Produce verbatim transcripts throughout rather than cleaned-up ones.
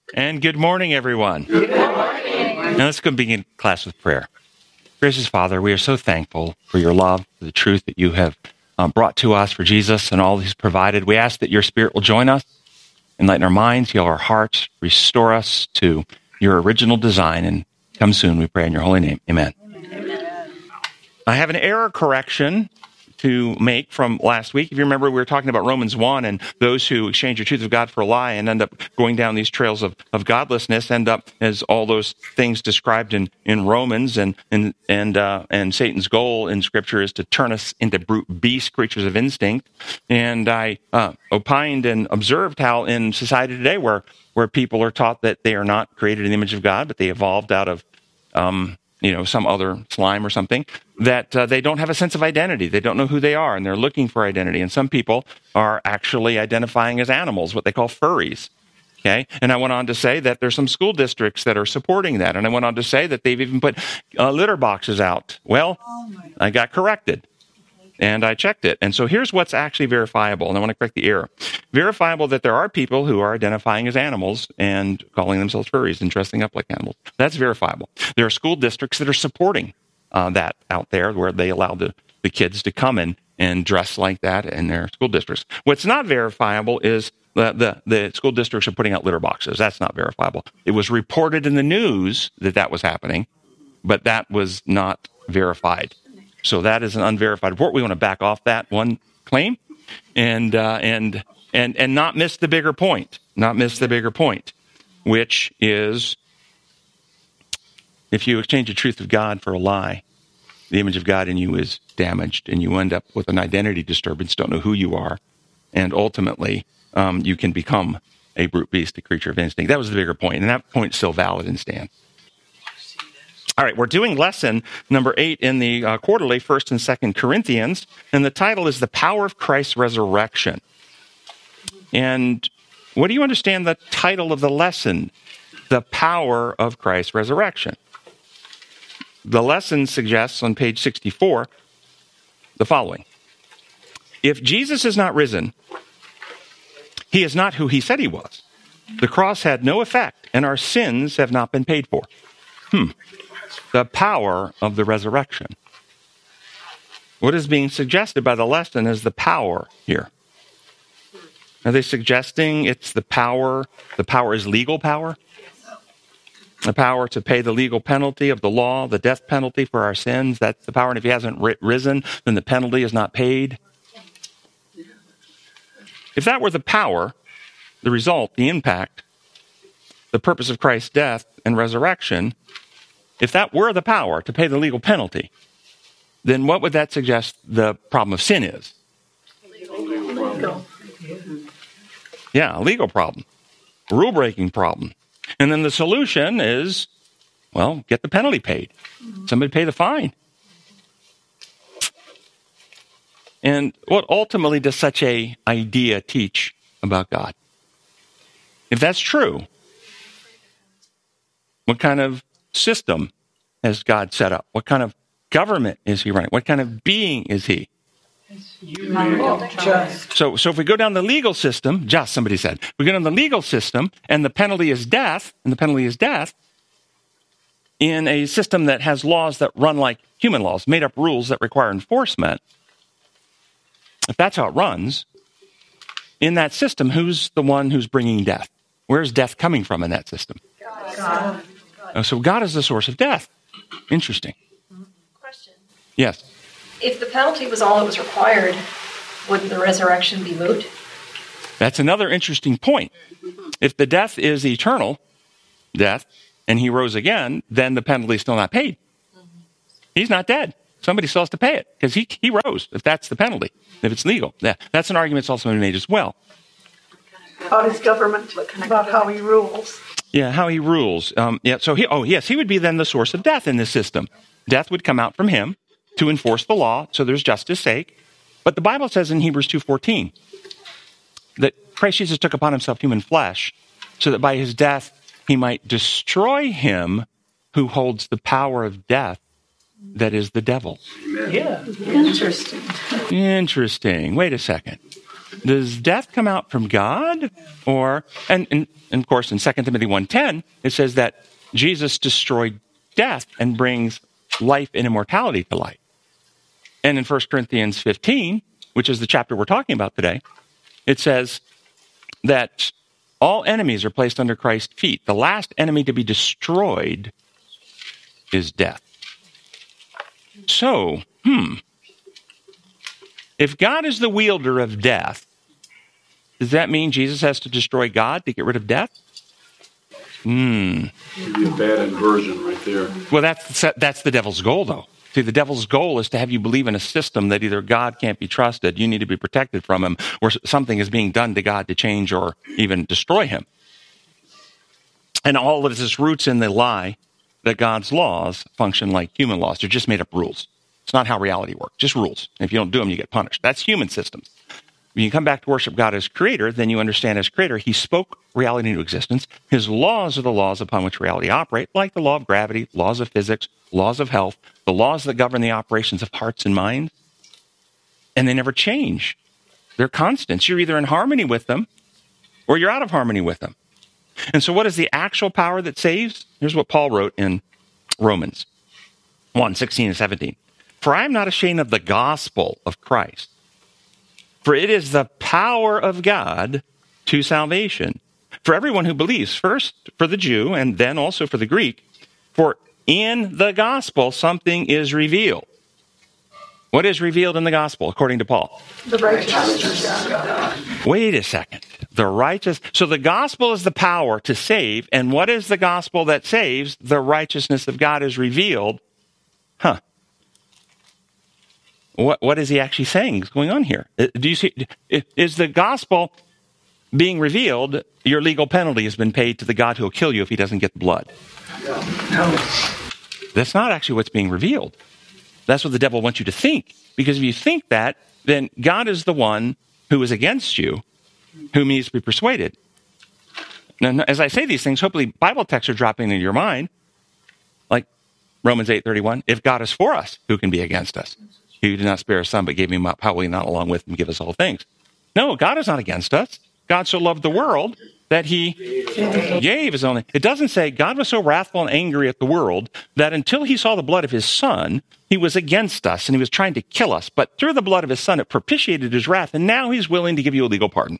And good morning, everyone. Good morning. Now let's go begin class with prayer. Gracious Father, we are so thankful for your love, for the truth that you have um, brought to us, for Jesus and all he's provided. We ask that your Spirit will join us, enlighten our minds, heal our hearts, restore us to your original design, and come soon, we pray in your holy name. Amen. Amen. I have an error correction to make from last week. If you remember, we were talking about Romans one, and those who exchange the truth of God for a lie and end up going down these trails of, of godlessness end up as all those things described in, in Romans, and and and uh, and Satan's goal in Scripture is to turn us into brute beast creatures of instinct. And I uh, opined and observed how in society today, where where people are taught that they are not created in the image of God, but they evolved out of um, you know, some other slime or something, that uh, they don't have a sense of identity. They don't know who they are, and they're looking for identity. And some people are actually identifying as animals, what they call furries. Okay? And I went on to say that there's some school districts that are supporting that. And I went on to say that they've even put uh, litter boxes out. Well, I got corrected. And I checked it. And so here's what's actually verifiable, and I want to correct the error. Verifiable that there are people who are identifying as animals and calling themselves furries and dressing up like animals. That's verifiable. There are school districts that are supporting uh, that out there, where they allow the, the kids to come in and dress like that in their school districts. What's not verifiable is the, the, the school districts are putting out litter boxes. That's not verifiable. It was reported in the news that that was happening, but that was not verified. So that is an unverified report. We want to back off that one claim and uh, and and and not miss the bigger point. Not miss the bigger point, which is if you exchange the truth of God for a lie, the image of God in you is damaged, and you end up with an identity disturbance, don't know who you are, and ultimately um, you can become a brute beast, a creature of instinct. That was the bigger point, and that point is still valid and stands. All right, we're doing lesson number eight in the uh, quarterly, First and Second Corinthians, and the title is The Power of Christ's Resurrection. And what do you understand the title of the lesson? The Power of Christ's Resurrection. The lesson suggests on page sixty-four the following. If Jesus is not risen, he is not who he said he was. The cross had no effect, and our sins have not been paid for. Hmm. The power of the resurrection. What is being suggested by the lesson is the power here. Are they suggesting it's the power, the power is legal power? The power to pay the legal penalty of the law, the death penalty for our sins, that's the power. And if he hasn't risen, then the penalty is not paid. If that were the power, the result, the impact, the purpose of Christ's death and resurrection, if that were the power to pay the legal penalty, then what would that suggest the problem of sin is? Legal. Yeah, a legal problem, a rule-breaking problem. And then the solution is, well, get the penalty paid. Somebody pay the fine. And what ultimately does such a idea teach about God? If that's true, what kind of system has God set up? What kind of government is he running? What kind of being is he? Just. So, so if we go down the legal system, just somebody said, we go down the legal system, and the penalty is death, and the penalty is death, in a system that has laws that run like human laws, made up rules that require enforcement, if that's how it runs, in that system, who's the one who's bringing death? Where's death coming from in that system? God. Oh, so God is the source of death. Interesting. Question. Yes. If the penalty was all that was required, wouldn't the resurrection be moot? That's another interesting point. If the death is eternal death and he rose again, then the penalty is still not paid. He's not dead. Somebody still has to pay it because he, he rose, if that's the penalty, if it's legal. Yeah, that's an argument that's also been made as well. About his government, about how he rules. Yeah, how he rules. Um, yeah, so he, oh yes, he would be then the source of death in this system. Death would come out from him to enforce the law, so there's justice sake. But the Bible says in Hebrews two fourteen that Christ Jesus took upon himself human flesh so that by his death he might destroy him who holds the power of death, that is the devil. Yeah, interesting. Interesting. Wait a second. does death come out from God? Or, and, and, and of course, in Second Timothy one ten, it says that Jesus destroyed death and brings life and immortality to light. And in First Corinthians fifteen, which is the chapter we're talking about today, it says that all enemies are placed under Christ's feet. The last enemy to be destroyed is death. So, hmm, if God is the wielder of death, does that mean Jesus has to destroy God to get rid of death? Hmm. It'd be a bad inversion right there. Well, that's that's the devil's goal, though. See, the devil's goal is to have you believe in a system that either God can't be trusted, you need to be protected from him, or something is being done to God to change or even destroy him. And all of this roots in the lie that God's laws function like human laws. They're just made up rules. It's not how reality works, just rules. And if you don't do them, you get punished. That's human systems. When you come back to worship God as creator, then you understand as creator, he spoke reality into existence. His laws are the laws upon which reality operates, like the law of gravity, laws of physics, laws of health, the laws that govern the operations of hearts and minds. And they never change. They're constants. You're either in harmony with them or you're out of harmony with them. And so what is the actual power that saves? Here's what Paul wrote in Romans one, sixteen and seventeen. For I am not ashamed of the gospel of Christ, for it is the power of God to salvation for everyone who believes, first for the Jew and then also for the Greek. For in the gospel, something is revealed. What is revealed in the gospel, according to Paul? The righteousness of God. Wait a second. The righteous. So the gospel is the power to save. And what is the gospel that saves? The righteousness of God is revealed. Huh. What, what is he actually saying is going on here? Do you see? Is the gospel being revealed? Your legal penalty has been paid to the God who will kill you if he doesn't get the blood. No. That's not actually what's being revealed. That's what the devil wants you to think. Because if you think that, then God is the one who is against you, who needs to be persuaded. Now, as I say these things, hopefully Bible texts are dropping into your mind, like Romans eight thirty-one. If God is for us, who can be against us? He did not spare his son, but gave him up. How will he not along with him give us all things? No, God is not against us. God so loved the world that he gave his only. It doesn't say God was so wrathful and angry at the world that until he saw the blood of his son, he was against us and he was trying to kill us. But through the blood of his son, it propitiated his wrath, and now he's willing to give you a legal pardon.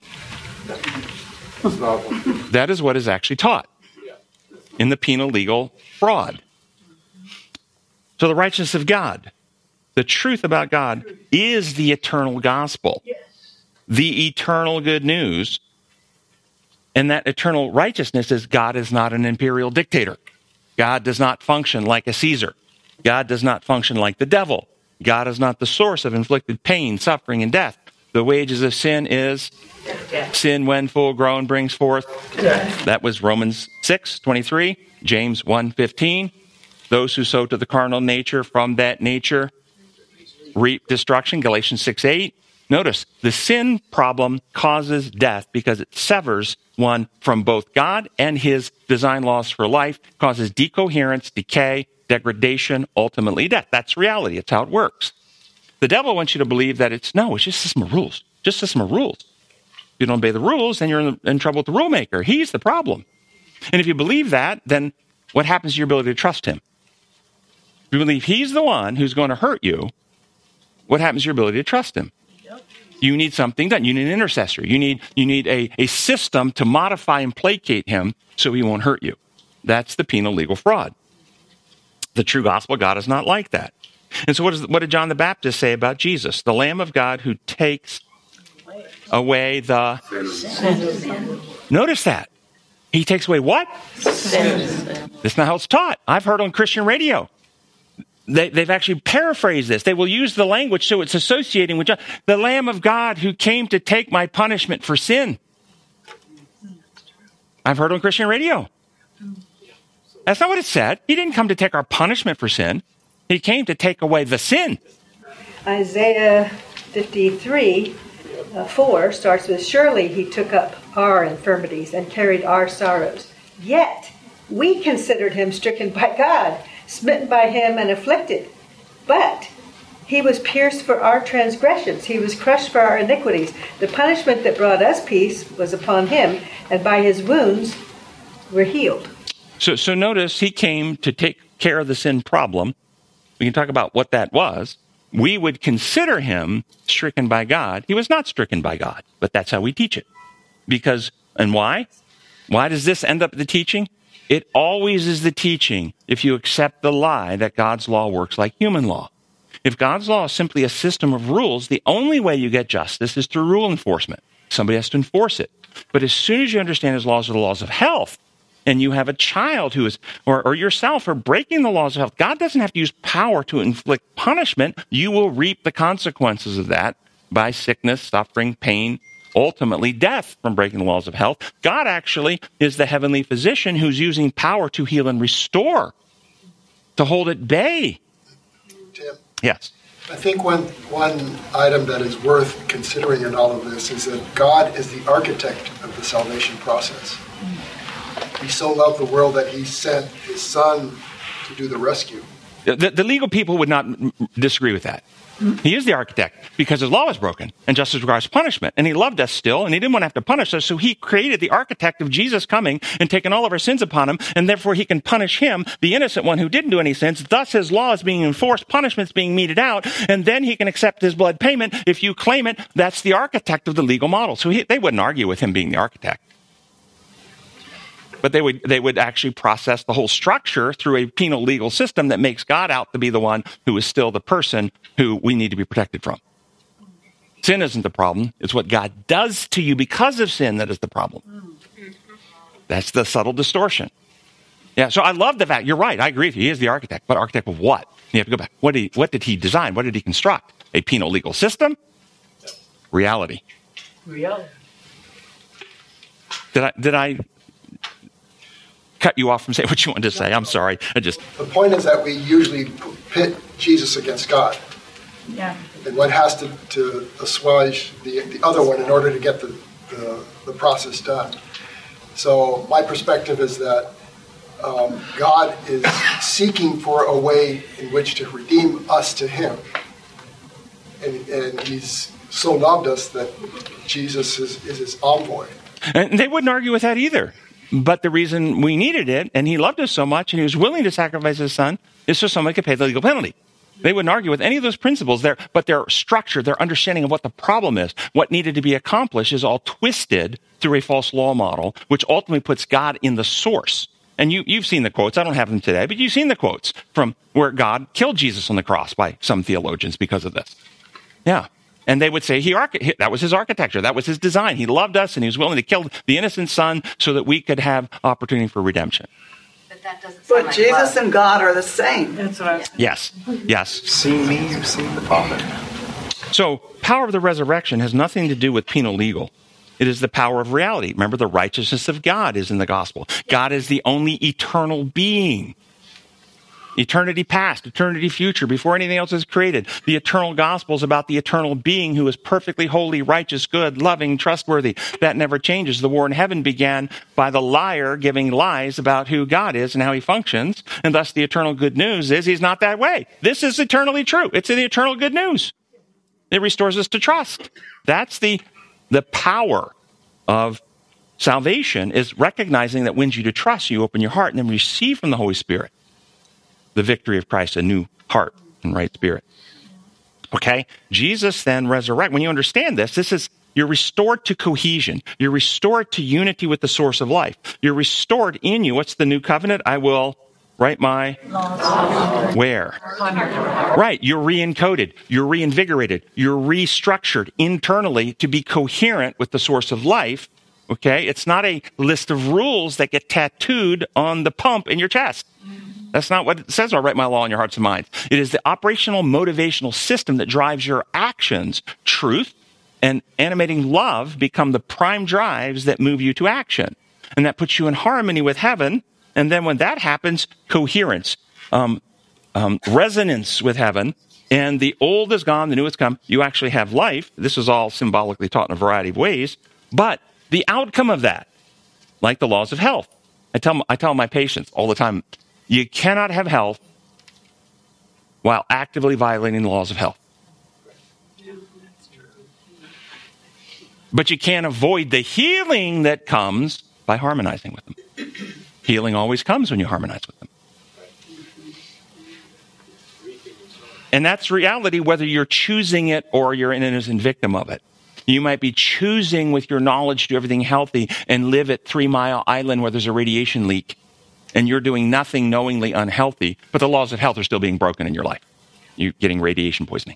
That is what is actually taught in the penal legal fraud. So the righteousness of God, the truth about God, is the eternal gospel, the eternal good news. And that eternal righteousness is God is not an imperial dictator. God does not function like a Caesar. God does not function like the devil. God is not the source of inflicted pain, suffering, and death. The wages of sin is death. Sin, when full grown, brings forth death. That was Romans six twenty-three, James one fifteen. Those who sow to the carnal nature from that nature reap destruction, Galatians six eight. Notice, the sin problem causes death because it severs one from both God and his design laws for life, causes decoherence, decay, degradation, ultimately death. That's reality. It's how it works. The devil wants you to believe that it's, no, it's just a system of rules. Just a system of rules. If you don't obey the rules, then you're in, in trouble with the rule maker. He's the problem. And if you believe that, then what happens to your ability to trust him? If you believe he's the one who's going to hurt you, what happens to your ability to trust him? You need something done. You need an intercessor. You need you need a, a system to modify and placate him so he won't hurt you. That's the penal legal fraud. The true gospel, God is not like that. And so what, is, what did John the Baptist say about Jesus? The Lamb of God who takes away the... Sin. Notice that. He takes away what? Sin. That's not how it's taught. I've heard on Christian radio. They, they've actually paraphrased this. They will use the language so it's associating with John. The Lamb of God who came to take my punishment for sin. I've heard on Christian radio. That's not what it said. He didn't come to take our punishment for sin. He came to take away the sin. Isaiah fifty-three, uh, four starts with, surely he took up our infirmities and carried our sorrows. Yet we considered him stricken by God, smitten by him and afflicted. But He was pierced for our transgressions. He was crushed for our iniquities. The punishment that brought us peace was upon him, and by his wounds we're healed. So, so notice he came to take care of the sin problem. We can talk about what that was. We would consider him stricken by God. He was not stricken by God, but that's how we teach it. Because, and why? Why does this end up the teaching? It always is the teaching if you accept the lie that God's law works like human law. If God's law is simply a system of rules, the only way you get justice is through rule enforcement. Somebody has to enforce it. But as soon as you understand his laws are the laws of health, and you have a child who is, or, or yourself are breaking the laws of health, God doesn't have to use power to inflict punishment. You will reap the consequences of that by sickness, suffering, pain, ultimately death from breaking the laws of health. God actually is the heavenly physician who's using power to heal and restore, to hold at bay. Tim? Yes. I think one one item that is worth considering in all of this is that God is the architect of the salvation process. He so loved the world that he sent his son to do the rescue. The, the legal people would not disagree with that. He is the architect because his law was broken and justice requires punishment. And he loved us still and he didn't want to have to punish us. So he created the architect of Jesus coming and taking all of our sins upon him. And therefore he can punish him, the innocent one who didn't do any sins. Thus his law is being enforced, punishment's being meted out. And then he can accept his blood payment. If you claim it, that's the architect of the legal model. So he, they wouldn't argue with him being the architect. But they would they would actually process the whole structure through a penal legal system that makes God out to be the one who is still the person who we need to be protected from. Sin isn't the problem. It's what God does to you because of sin that is the problem. That's the subtle distortion. Yeah, so I love the fact, you're right, I agree with you. He is the architect. But architect of what? You have to go back. What did he, what did he design? What did he construct? A penal legal system? Reality. Reality. Did I... Did I cut you off from saying what you wanted to say? I'm sorry. I just... The point is that we usually pit Jesus against God. Yeah. And one has to, to assuage the, the other one in order to get the, the, the process done. So my perspective is that um, God is seeking for a way in which to redeem us to him. And, and he's so loved us that Jesus is, is his envoy. And they wouldn't argue with that either. But the reason we needed it, and he loved us so much, and he was willing to sacrifice his son, is so someone could pay the legal penalty. They wouldn't argue with any of those principles there, but their structure, their understanding of what the problem is, what needed to be accomplished, is all twisted through a false law model, which ultimately puts God in the source. And you, you've seen the quotes. I don't have them today, but you've seen the quotes from where God killed Jesus on the cross by some theologians because of this. Yeah. And they would say he archi- that was his architecture. That was his design. He loved us, and he was willing to kill the innocent son so that we could have opportunity for redemption. But that doesn't sound But like Jesus love. and God are the same. That's what I was Yes. Yes. See me, you've seen the Father. So power of the resurrection has nothing to do with penal legal. It is the power of reality. Remember, the righteousness of God is in the gospel. God is the only eternal being. Eternity past, eternity future, before anything else is created. The eternal gospel is about the eternal being who is perfectly holy, righteous, good, loving, trustworthy. That never changes. The war in heaven began by the liar giving lies about who God is and how he functions. And thus the eternal good news is he's not that way. This is eternally true. It's the eternal good news. It restores us to trust. That's the, the power of salvation, is recognizing that wins you to trust. You open your heart and then receive from the Holy Spirit the victory of Christ, a new heart and right spirit. Okay? Jesus then resurrect. When you understand this, this is, you're restored to cohesion. You're restored to unity with the source of life. You're restored in you. What's the new covenant? I will write my laws. Where? Right. You're re-encoded. You're reinvigorated. You're restructured internally to be coherent with the source of life. Okay? It's not a list of rules that get tattooed on the pump in your chest. That's not what it says, I'll write my law in your hearts and minds. It is the operational motivational system that drives your actions. Truth and animating love become the prime drives that move you to action. And that puts you in harmony with heaven. And then when that happens, coherence, um, um, resonance with heaven, and the old is gone, the new has come. You actually have life. This is all symbolically taught in a variety of ways. But the outcome of that, like the laws of health, I tell, I tell my patients all the time, you cannot have health while actively violating the laws of health. But you can't avoid the healing that comes by harmonizing with them. Healing always comes when you harmonize with them. And that's reality whether you're choosing it or you're an innocent victim of it. You might be choosing with your knowledge to do everything healthy and live at Three Mile Island where there's a radiation leak. And you're doing nothing knowingly unhealthy, but the laws of health are still being broken in your life. You're getting radiation poisoning.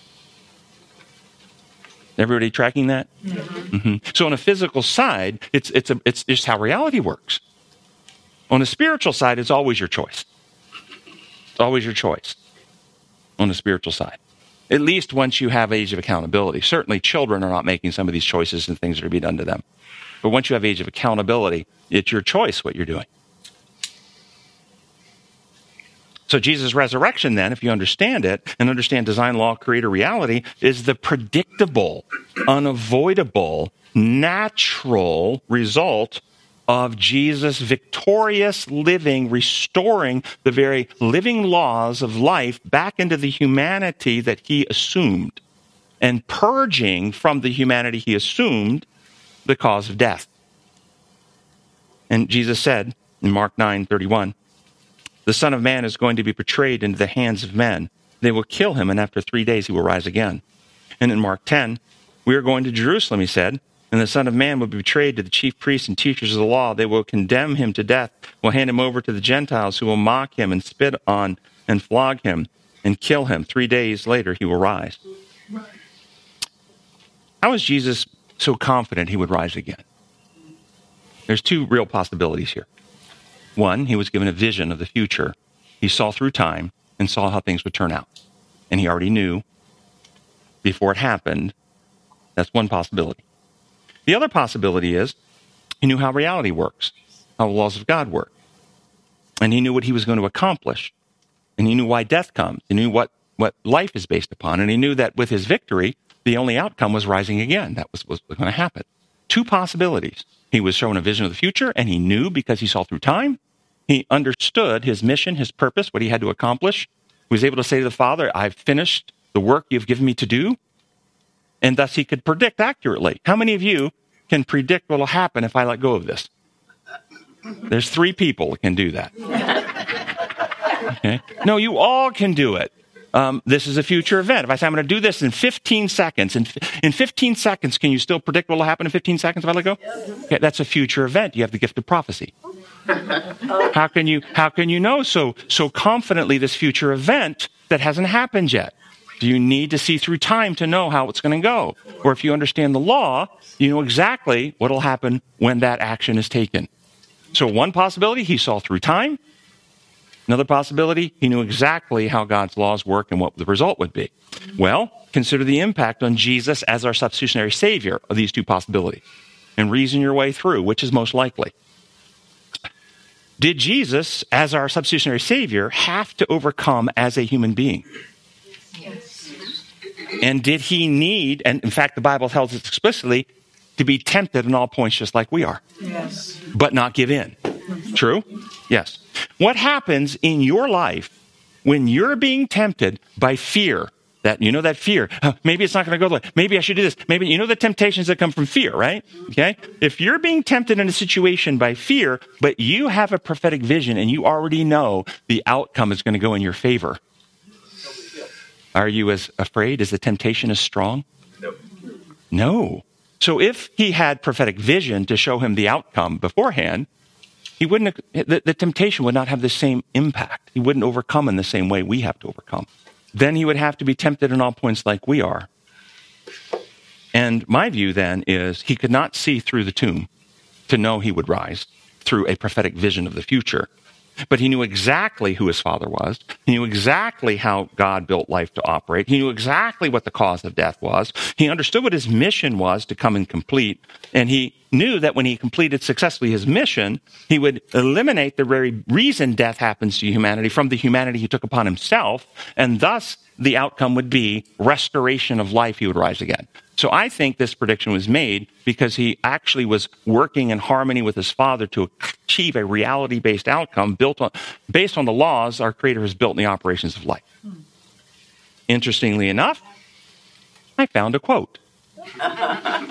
Everybody tracking that? Mm-hmm. Mm-hmm. So on a physical side, it's it's a, it's just how reality works. On a spiritual side, it's always your choice. It's always your choice on the spiritual side. At least once you have age of accountability. Certainly children are not making some of these choices and things that are being done to them. But once you have age of accountability, it's your choice what you're doing. So Jesus' resurrection then, if you understand it and understand design, law, creator, reality, is the predictable, unavoidable, natural result of Jesus' victorious living, restoring the very living laws of life back into the humanity that he assumed, and purging from the humanity he assumed the cause of death. And Jesus said in Mark nine thirty-one, the Son of Man is going to be betrayed into the hands of men. They will kill him, and after three days he will rise again. And in Mark ten, we are going to Jerusalem, he said, and the Son of Man will be betrayed to the chief priests and teachers of the law. They will condemn him to death, will hand him over to the Gentiles, who will mock him and spit on and flog him and kill him. Three days later he will rise. How is Jesus so confident he would rise again? There's two real possibilities here. One, he was given a vision of the future. He saw through time and saw how things would turn out. And he already knew before it happened. That's one possibility. The other possibility is he knew how reality works, how the laws of God work. And he knew what he was going to accomplish. And he knew why death comes. He knew what, what life is based upon. And he knew that with his victory, the only outcome was rising again. That was what was going to happen. Two possibilities. He was shown a vision of the future, and he knew because he saw through time. He understood his mission, his purpose, what he had to accomplish. He was able to say to the Father, I've finished the work you've given me to do. And thus he could predict accurately. How many of you can predict what will happen if I let go of this? There's three people that can do that. Okay? No, you all can do it. Um, this is a future event. If I say I'm going to do this in fifteen seconds, in, in fifteen seconds, can you still predict what will happen in fifteen seconds if I let go? Okay, that's a future event. You have the gift of prophecy. How can you how can you know so so confidently this future event that hasn't happened yet? Do you need to see through time to know how it's going to go? Or if you understand the law, you know exactly what will happen when that action is taken. So one possibility, he saw through time. Another possibility, he knew exactly how God's laws work and what the result would be. Well, consider the impact on Jesus as our substitutionary Savior of these two possibilities. And reason your way through, which is most likely. Did Jesus, as our substitutionary Savior, have to overcome as a human being? Yes. And did he need, and in fact the Bible tells us explicitly, to be tempted in all points just like we are? Yes. But not give in. True? Yes. What happens in your life when you're being tempted by fear? That, you know, that fear. Oh, maybe it's not going to go the way. Maybe I should do this. Maybe, you know, the temptations that come from fear, right? Okay. If you're being tempted in a situation by fear, but you have a prophetic vision and you already know the outcome is going to go in your favor, are you as afraid? Is the temptation as strong? No. No. So if he had prophetic vision to show him the outcome beforehand, he wouldn't, the, the temptation would not have the same impact. He wouldn't overcome in the same way we have to overcome. Then he would have to be tempted in all points like we are. And my view then is he could not see through the tomb to know he would rise through a prophetic vision of the future. But he knew exactly who his Father was. He knew exactly how God built life to operate. He knew exactly what the cause of death was. He understood what his mission was to come and complete. And he knew that when he completed successfully his mission, he would eliminate the very reason death happens to humanity from the humanity he took upon himself. And thus, the outcome would be restoration of life. He would rise again. So I think this prediction was made because he actually was working in harmony with his Father to achieve a reality-based outcome built on, based on the laws our Creator has built in the operations of life. Hmm. Interestingly enough, I found a quote.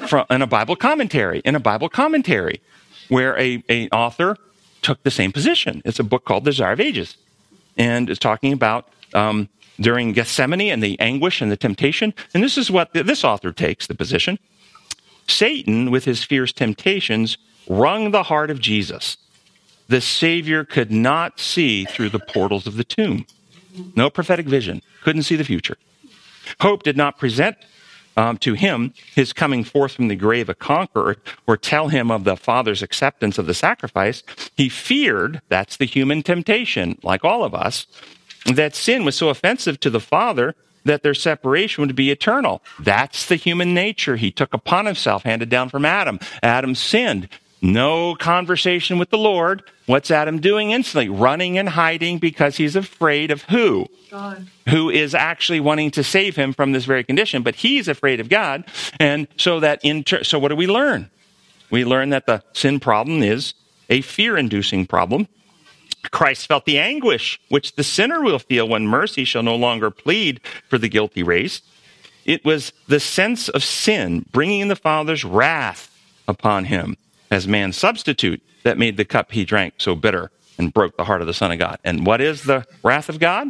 from, in a Bible commentary, in a Bible commentary, where a, a author took the same position. It's a book called The Desire of Ages, and it's talking about um, during Gethsemane and the anguish and the temptation. And this is what the, this author takes the position. Satan, with his fierce temptations, wrung the heart of Jesus. The Savior could not see through the portals of the tomb. No prophetic vision. Couldn't see the future. Hope did not present um, to him his coming forth from the grave a conqueror, or tell him of the Father's acceptance of the sacrifice. He feared, that's the human temptation, like all of us, that sin was so offensive to the Father that their separation would be eternal. That's the human nature he took upon himself, handed down from Adam. Adam sinned. No conversation with the Lord. What's Adam doing instantly? Running and hiding because he's afraid of who? God. Who is actually wanting to save him from this very condition, but he's afraid of God. And so that inter- so what do we learn? We learn that the sin problem is a fear-inducing problem. Christ felt the anguish which the sinner will feel when mercy shall no longer plead for the guilty race. It was the sense of sin bringing the Father's wrath upon him as man's substitute that made the cup he drank so bitter and broke the heart of the Son of God. And what is the wrath of God?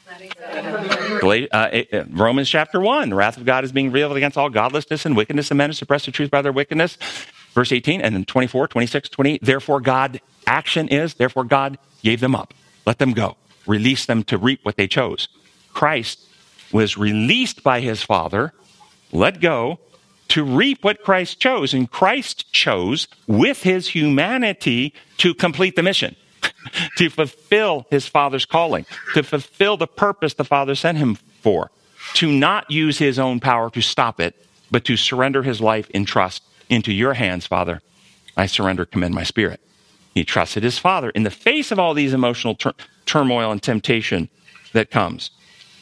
Uh, Romans chapter one, the wrath of God is being revealed against all godlessness and wickedness of men who suppress the truth by their wickedness. Verse eighteen, and then twenty-four, twenty-six, twenty-eight, therefore God, action is, therefore God gave them up. Let them go. Release them to reap what they chose. Christ was released by his Father, let go, to reap what Christ chose. And Christ chose, with his humanity, to complete the mission, to fulfill his Father's calling, to fulfill the purpose the Father sent him for, to not use his own power to stop it, but to surrender his life in trust into your hands, Father. I surrender, commend my spirit. He trusted his Father in the face of all these emotional tur- turmoil and temptation that comes.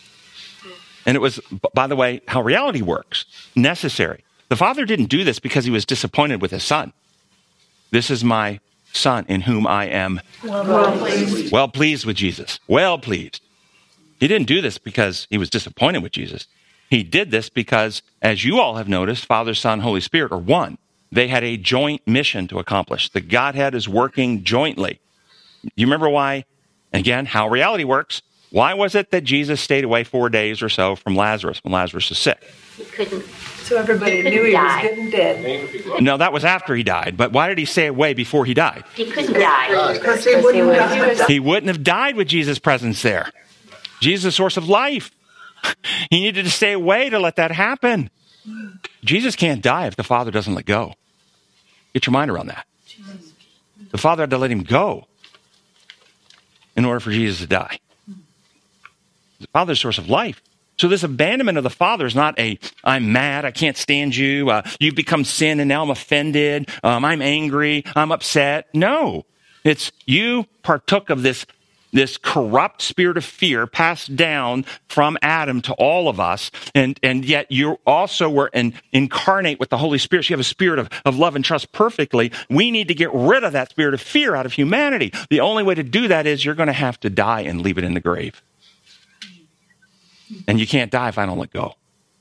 And it was, by the way, how reality works, necessary. The Father didn't do this because he was disappointed with his Son. This is my Son in whom I am well, well pleased. Well pleased with Jesus. Well pleased. He didn't do this because he was disappointed with Jesus. He did this because, as you all have noticed, Father, Son, Holy Spirit are one. They had a joint mission to accomplish. The Godhead is working jointly. You remember why? Again, how reality works. Why was it that Jesus stayed away four days or so from Lazarus when Lazarus was sick? He couldn't. So everybody he knew he die. was getting dead. No, that was after he died. But why did he stay away before he died? He couldn't die. Because he wouldn't die. He wouldn't have died with Jesus' presence there. Jesus is the source of life. He needed to stay away to let that happen. Jesus can't die if the Father doesn't let go. Get your mind around that. The Father had to let him go in order for Jesus to die. The Father is the source of life. So this abandonment of the Father is not a, I'm mad, I can't stand you, uh, you've become sin and now I'm offended, um, I'm angry, I'm upset. No, it's you partook of this, this corrupt spirit of fear passed down from Adam to all of us, and, and yet you also were in, incarnate with the Holy Spirit. So you have a spirit of, of love and trust perfectly. We need to get rid of that spirit of fear out of humanity. The only way to do that is you're going to have to die and leave it in the grave. And you can't die if I don't let go.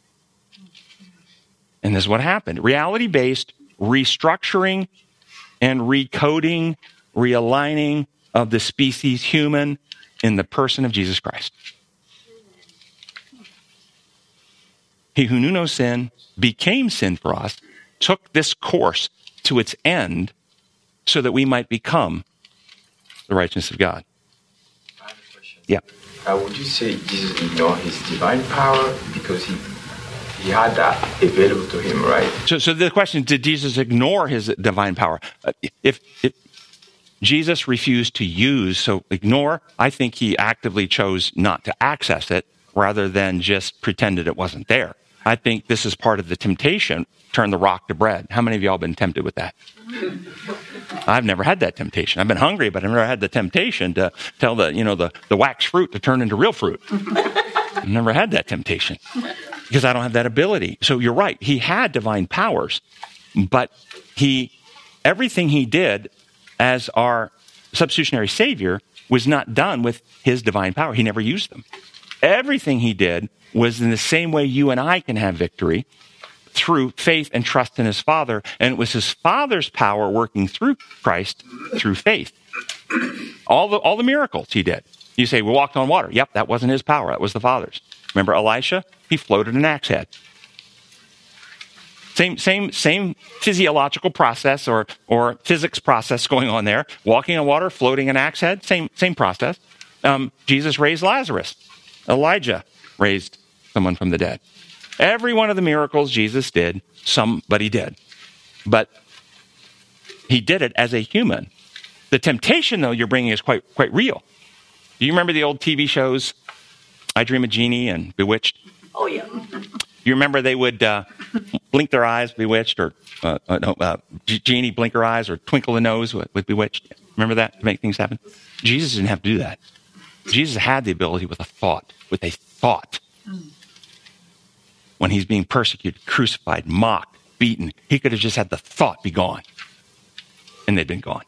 And this is what happened. Reality-based restructuring and recoding, realigning of the species human in the person of Jesus Christ. He who knew no sin became sin for us, took this course to its end so that we might become the righteousness of God. I have a question. Yeah. Uh, would you say Jesus ignored his divine power because he he had that available to him, right? So, so the question, did Jesus ignore his divine power? Uh, if, if Jesus refused to use, so ignore, I think he actively chose not to access it rather than just pretended it wasn't there. I think this is part of the temptation, turn the rock to bread. How many of y'all have been tempted with that? I've never had that temptation. I've been hungry, but I've never had the temptation to tell the, you know, the, the wax fruit to turn into real fruit. I've never had that temptation because I don't have that ability. So you're right. He had divine powers, but he, everything he did as our substitutionary Savior was not done with his divine power. He never used them. Everything he did was in the same way you and I can have victory through faith and trust in his Father, and it was his Father's power working through Christ through faith. All the all the miracles he did. You say, we walked on water. Yep, that wasn't his power. That was the Father's. Remember Elisha? He floated an axe head. Same, same, same physiological process or, or physics process going on there. Walking on water, floating an axe head, same, same process. Um, Jesus raised Lazarus. Elijah raised someone from the dead. Every one of the miracles Jesus did, somebody did. But he did it as a human. The temptation, though, you're bringing is quite, quite real. Do you remember the old T V shows, I Dream of Jeannie and Bewitched? Oh, yeah. You remember they would uh, blink their eyes, Bewitched, or uh, uh, no, uh, Jeannie blink her eyes, or twinkle the nose with, with Bewitched? Remember that to make things happen? Jesus didn't have to do that. Jesus had the ability with a thought, with a thought. When he's being persecuted, crucified, mocked, beaten, he could have just had the thought be gone. And they'd been gone.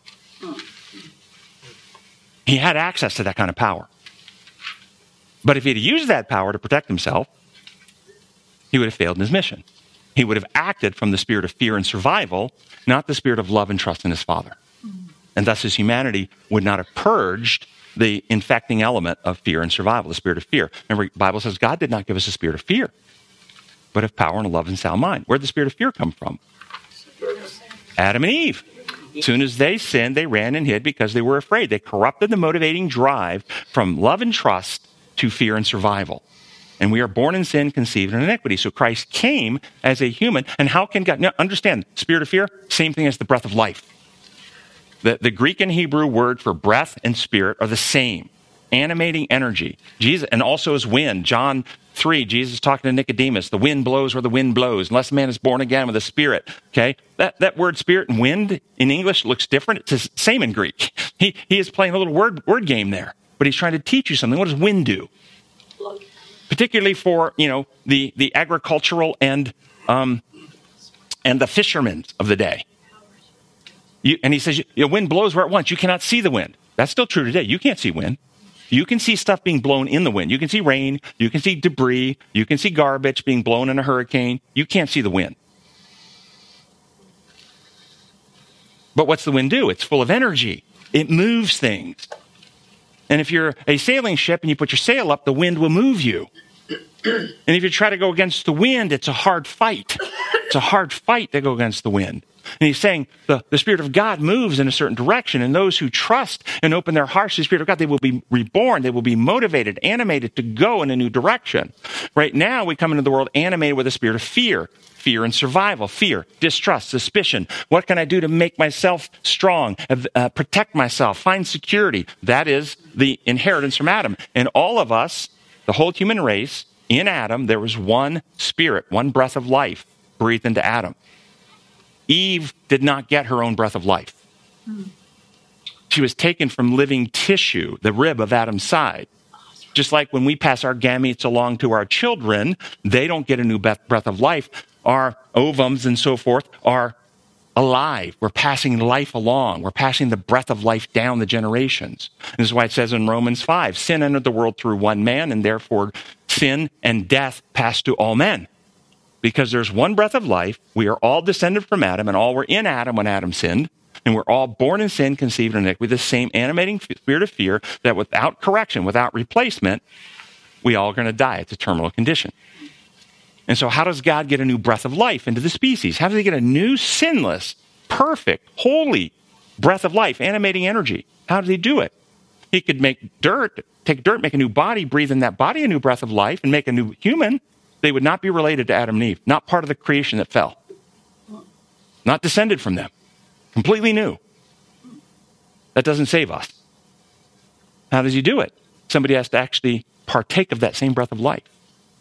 He had access to that kind of power. But if he'd used that power to protect himself, he would have failed in his mission. He would have acted from the spirit of fear and survival, not the spirit of love and trust in his Father. And thus his humanity would not have purged the infecting element of fear and survival, the spirit of fear. Remember, the Bible says God did not give us a spirit of fear, but of power and love and sound mind. Where did the spirit of fear come from? Adam and Eve. As soon as they sinned, they ran and hid because they were afraid. They corrupted the motivating drive from love and trust to fear and survival. And we are born in sin, conceived in iniquity. So Christ came as a human. And how can God, now understand, spirit of fear, same thing as the breath of life. The, the Greek and Hebrew word for breath and spirit are the same. Animating energy. Jesus, and also as wind. John three, Jesus is talking to Nicodemus. The wind blows where the wind blows. Unless a man is born again with a spirit. Okay? That, that word spirit and wind in English looks different. It's the same in Greek. He, he is playing a little word, word game there. But he's trying to teach you something. What does wind do? Particularly for, you know, the, the agricultural and, um, and the fishermen of the day. You, and he says, the wind blows where it wants. You cannot see the wind. That's still true today. You can't see wind. You can see stuff being blown in the wind. You can see rain. You can see debris. You can see garbage being blown in a hurricane. You can't see the wind. But what's the wind do? It's full of energy. It moves things. And if you're a sailing ship and you put your sail up, the wind will move you. And if you try to go against the wind, it's a hard fight. It's a hard fight to go against the wind. And he's saying the, the Spirit of God moves in a certain direction, and those who trust and open their hearts to the Spirit of God, they will be reborn. They will be motivated, animated to go in a new direction. Right now, we come into the world animated with a spirit of fear. Fear and survival, fear, distrust, suspicion. What can I do to make myself strong, uh, protect myself, find security? That is the inheritance from Adam. And all of us, the whole human race, in Adam, there was one spirit, one breath of life breathed into Adam. Eve did not get her own breath of life. Hmm. She was taken from living tissue, the rib of Adam's side. Just like when we pass our gametes along to our children, they don't get a new breath of life. Our ovums and so forth are alive. We're passing life along. We're passing the breath of life down the generations. This is why it says in Romans five, sin entered the world through one man, and therefore sin and death passed to all men. Because there's one breath of life, we are all descended from Adam, and all were in Adam when Adam sinned, and we're all born in sin, conceived in iniquity, with the same animating spirit of fear that without correction, without replacement, we all are going to die. It's a terminal condition. And so how does God get a new breath of life into the species? How does he get a new, sinless, perfect, holy breath of life, animating energy? How does he do it? He could make dirt, take dirt, make a new body, breathe in that body a new breath of life, and make a new human. They would not be related to Adam and Eve, not part of the creation that fell, not descended from them, completely new. That doesn't save us. How does he do it? Somebody has to actually partake of that same breath of life,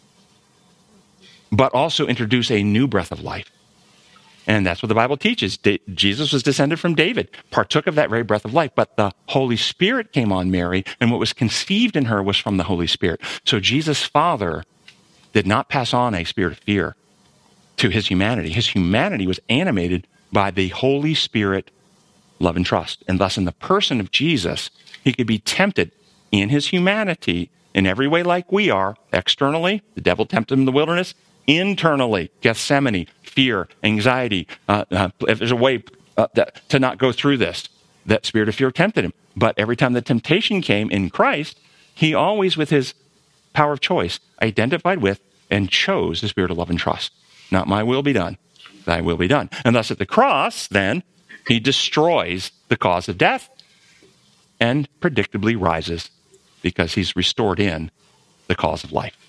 but also introduce a new breath of life. And that's what the Bible teaches. Da- Jesus was descended from David, partook of that very breath of life, but the Holy Spirit came on Mary, and what was conceived in her was from the Holy Spirit. So Jesus' Father did not pass on a spirit of fear to his humanity. His humanity was animated by the Holy Spirit, love and trust. And thus in the person of Jesus, he could be tempted in his humanity in every way like we are. Externally, the devil tempted him in the wilderness. internally, Gethsemane, fear, anxiety. Uh, uh, if there's a way uh, that, to not go through this, that spirit of fear tempted him. But every time the temptation came in Christ, he always, with his power of choice, identified with and chose the spirit of love and trust. Not my will be done, thy will be done. And thus at the cross, then, he destroys the cause of death and predictably rises because he's restored in the cause of life.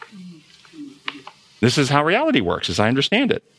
This is how reality works, as I understand it.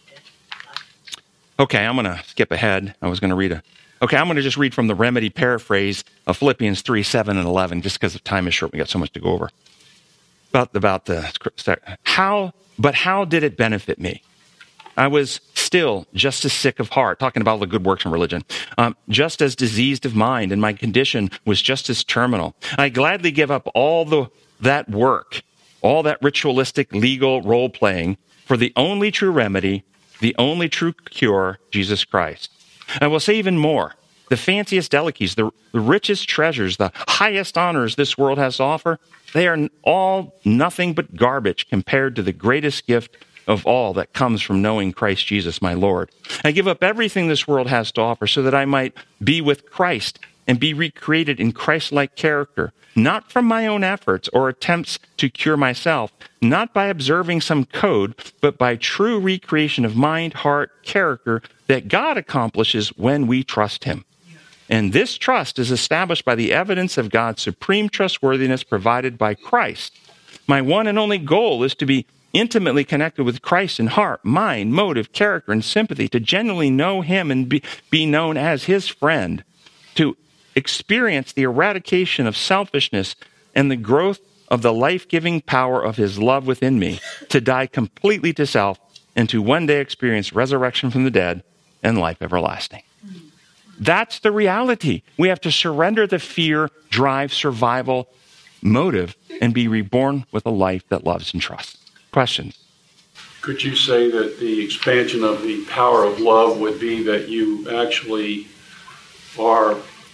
Okay, I'm going to skip ahead. I was going to read a... Okay, I'm going to just read from the Remedy paraphrase of Philippians three, seven, and eleven, just because the time is short. We got so much to go over. About, about the... How, but how did it benefit me? I was still just as sick of heart, talking about all the good works in religion, um, just as diseased of mind, and my condition was just as terminal. I gladly give up all the that work, all that ritualistic, legal role-playing for the only true remedy, the only true cure, Jesus Christ. I will say even more. The fanciest delicacies, the, the richest treasures, the highest honors this world has to offer, they are all nothing but garbage compared to the greatest gift of all that comes from knowing Christ Jesus, my Lord. I give up everything this world has to offer so that I might be with Christ and be recreated in Christ-like character, not from my own efforts or attempts to cure myself, not by observing some code, but by true recreation of mind, heart, character that God accomplishes when we trust him. And this trust is established by the evidence of God's supreme trustworthiness provided by Christ. My one and only goal is to be intimately connected with Christ in heart, mind, motive, character, and sympathy, to genuinely know him and be, be known as his friend, to experience the eradication of selfishness and the growth of the life-giving power of his love within me, to die completely to self, and to one day experience resurrection from the dead and life everlasting. That's the reality. We have to surrender the fear, drive, survival motive and be reborn with a life that loves and trusts. Questions? Could you say that the expansion of the power of love would be that you actually are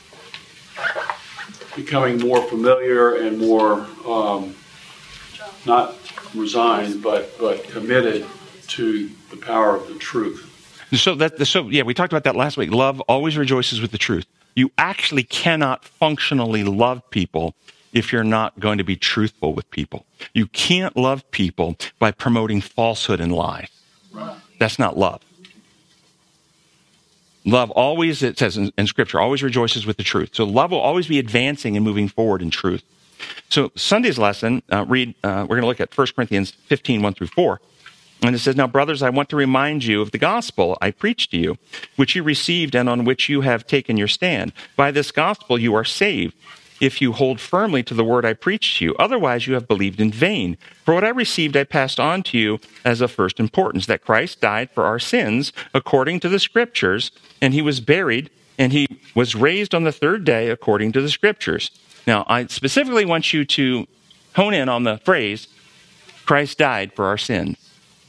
becoming more familiar and more um, not resigned, but but committed to the power of the truth? So that so yeah, we talked about that last week. Love always rejoices with the truth. You actually cannot functionally love people if you're not going to be truthful with people. You can't love people by promoting falsehood and lies. That's not love. Love always, it says in, in Scripture, always rejoices with the truth. So love will always be advancing and moving forward in truth. So Sunday's lesson, uh, read. Uh, we're going to look at First Corinthians fifteen, one through four. And it says, "Now, brothers, I want to remind you of the gospel I preached to you, which you received and on which you have taken your stand. By this gospel you are saved, if you hold firmly to the word I preached to you. Otherwise you have believed in vain. For what I received I passed on to you as of first importance, that Christ died for our sins according to the Scriptures, and he was buried, and he was raised on the third day according to the Scriptures." Now, I specifically want you to hone in on the phrase, Christ died for our sins.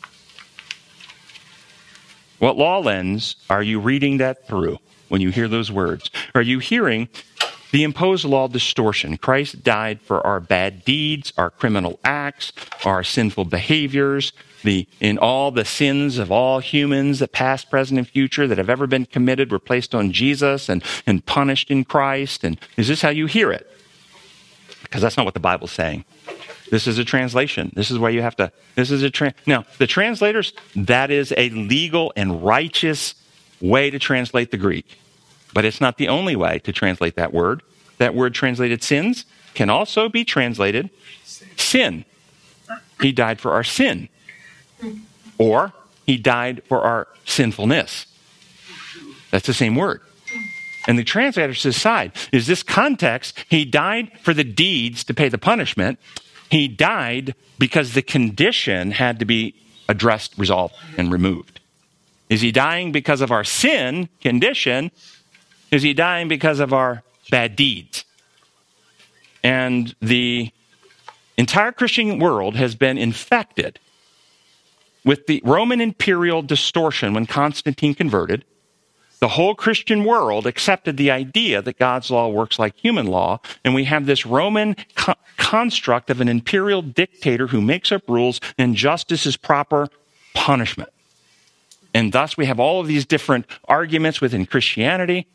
What law lens are you reading that through when you hear those words? Are you hearing the imposed law distortion? Christ died for our bad deeds, our criminal acts, our sinful behaviors, the in all the sins of all humans, the past, present, and future that have ever been committed were placed on Jesus and, and punished in Christ. And is this how you hear it? Because that's not what the Bible's saying. This is a translation. This is where you have to, this is a, tra- now, the translators, that is a legal and righteous way to translate the Greek. But it's not the only way to translate that word. That word translated sins can also be translated sin. He died for our sin. Or he died for our sinfulness. That's the same word. And the translators decide, is this context, he died for the deeds to pay the punishment. He died because the condition had to be addressed, resolved, and removed. Is he dying because of our sin condition? Is he dying because of our bad deeds? And the entire Christian world has been infected with the Roman imperial distortion when Constantine converted. The whole Christian world accepted the idea that God's law works like human law, and we have this Roman co- construct of an imperial dictator who makes up rules, and justice is proper punishment. And thus we have all of these different arguments within Christianity.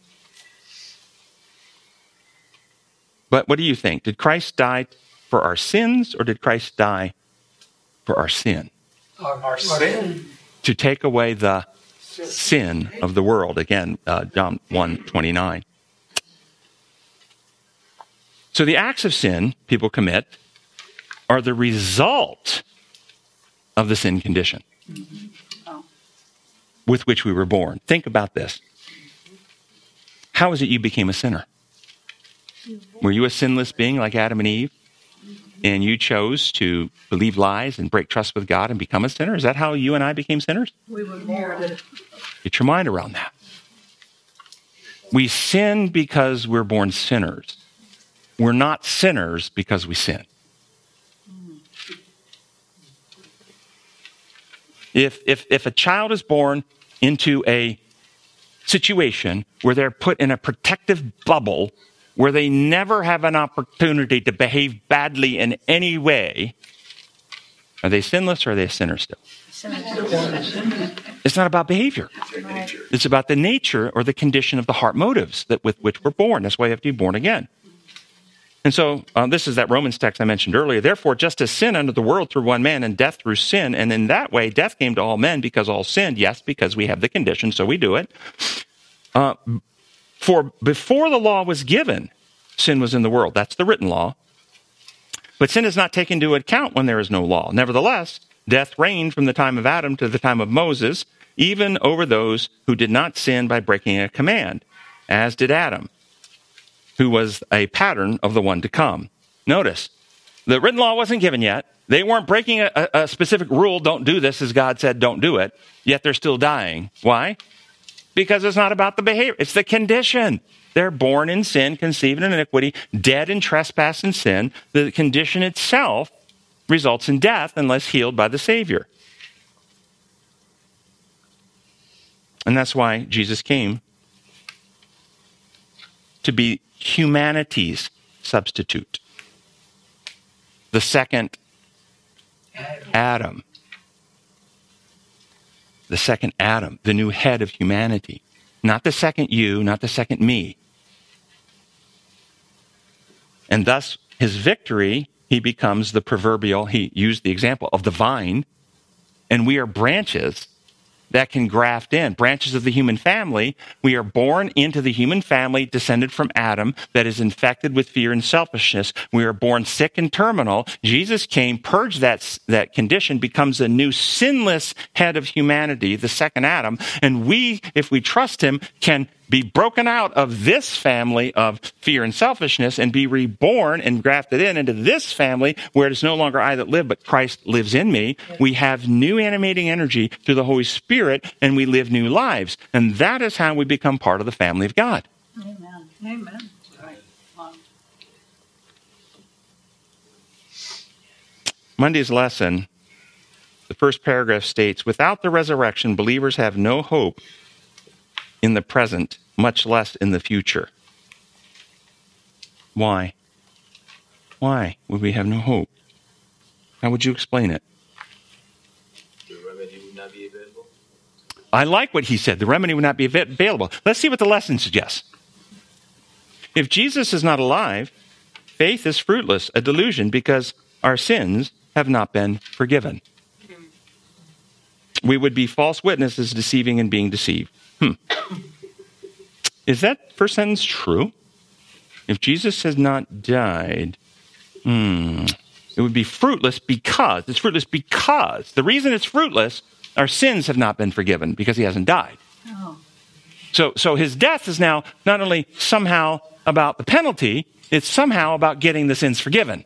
But what do you think? Did Christ die for our sins, or did Christ die for our sin? Our, our sin. To take away the sin of the world. Again, uh, John one twenty-nine. So the acts of sin people commit are the result of the sin condition with which we were born. Think about this. How is it you became a sinner? Were you a sinless being like Adam and Eve? And you chose to believe lies and break trust with God and become a sinner? Is that how you and I became sinners? We were born. Get your mind around that. We sin because we're born sinners. We're not sinners because we sin. If, if, if a child is born into a situation where they're put in a protective bubble where they never have an opportunity to behave badly in any way, are they sinless or are they a sinner still? It's not about behavior. It's about the nature or the condition of the heart motives that with which we're born. That's why you have to be born again. And so uh, this is that Romans text I mentioned earlier. Therefore, just as sin entered the world through one man and death through sin, and in that way death came to all men because all sinned. Yes, because we have the condition, so we do it. Uh, for before the law was given, sin was in the world. That's the written law. But sin is not taken into account when there is no law. Nevertheless, death reigned from the time of Adam to the time of Moses, even over those who did not sin by breaking a command, as did Adam, who was a pattern of the one to come. Notice, the written law wasn't given yet. They weren't breaking a, a specific rule, don't do this as God said, don't do it, yet they're still dying. Why? Because it's not about the behavior, it's the condition. They're born in sin, conceived in iniquity, dead in trespass and sin. The condition itself results in death unless healed by the Savior. And that's why Jesus came to be humanity's substitute. The second Adam. The second Adam, the new head of humanity. Not the second you, not the second me. And thus, his victory, he becomes the proverbial, he used the example of the vine, and we are branches that can graft in. Branches of the human family. We are born into the human family descended from Adam that is infected with fear and selfishness. We are born sick and terminal. Jesus came, purged that, that condition, becomes a new sinless head of humanity, the second Adam. And we, if we trust him, can be broken out of this family of fear and selfishness and be reborn and grafted in into this family where it is no longer I that live, but Christ lives in me. We have new animating energy through the Holy Spirit, and we live new lives. And that is how we become part of the family of God. Amen. Amen. Monday's lesson, the first paragraph states, without the resurrection, believers have no hope in the present, much less in the future. Why? Why would we have no hope? How would you explain it? The remedy would not be available. I like what he said. The remedy would not be available. Let's see what the lesson suggests. If Jesus is not alive, faith is fruitless, a delusion, because our sins have not been forgiven. We would be false witnesses, deceiving and being deceived. Hmm. Is that first sentence true? If Jesus has not died, hmm, it would be fruitless because, it's fruitless because, the reason it's fruitless, our sins have not been forgiven because he hasn't died. Oh. So, so his death is now not only somehow about the penalty, it's somehow about getting the sins forgiven.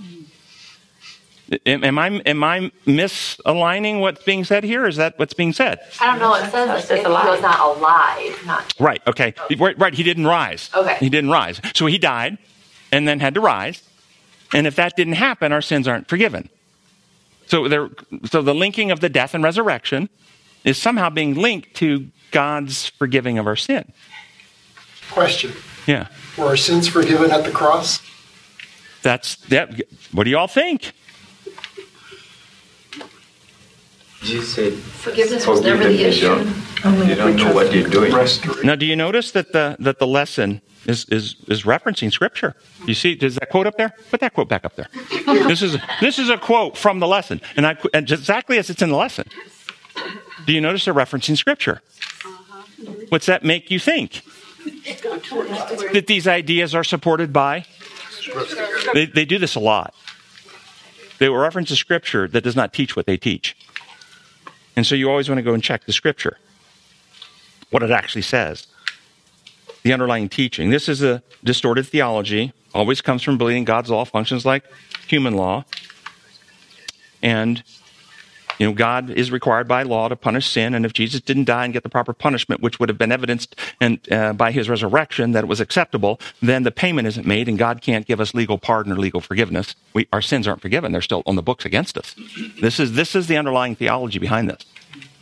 Am, am I am I misaligning what's being said here? Is that what's being said? I don't know. It says if he was not alive, not right. Okay, right, right. He didn't rise. Okay, he didn't rise. So he died, and then had to rise. And if that didn't happen, our sins aren't forgiven. So there. So the linking of the death and resurrection is somehow being linked to God's forgiving of our sin. Question. Yeah. Were our sins forgiven at the cross? That's that. What do you all think? Jesus said, Forgiveness was "Forgive never them, the they issue. don't, they don't know what they're doing." Now, do you notice that the that the lesson is is is referencing Scripture? You see, does that quote up there? Put that quote back up there. This is this is a quote from the lesson, and I and just exactly as it's in the lesson. Do you notice they're referencing Scripture? What's that make you think? That these ideas are supported by? They, they do this a lot. They will reference a Scripture that does not teach what they teach. And so you always want to go and check the Scripture, what it actually says, the underlying teaching. This is a distorted theology, always comes from believing God's law functions like human law. And, you know, God is required by law to punish sin, and if Jesus didn't die and get the proper punishment, which would have been evidenced and, uh, by his resurrection that it was acceptable, then the payment isn't made, and God can't give us legal pardon or legal forgiveness. We, our sins aren't forgiven. They're still on the books against us. This is, this is the underlying theology behind this.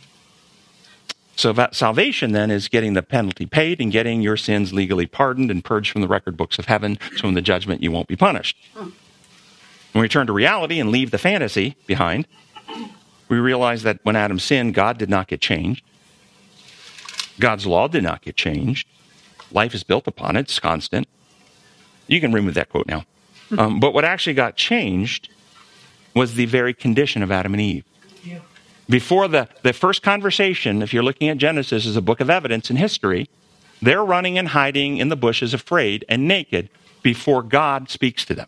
So that salvation, then, is getting the penalty paid and getting your sins legally pardoned and purged from the record books of heaven, so in the judgment you won't be punished. When we return to reality and leave the fantasy behind, we realize that when Adam sinned, God did not get changed. God's law did not get changed. Life is built upon it. It's constant. You can remove that quote now. Um, but what actually got changed was the very condition of Adam and Eve. Yeah. Before the, the first conversation, if you're looking at Genesis as a book of evidence in history, they're running and hiding in the bushes afraid and naked before God speaks to them.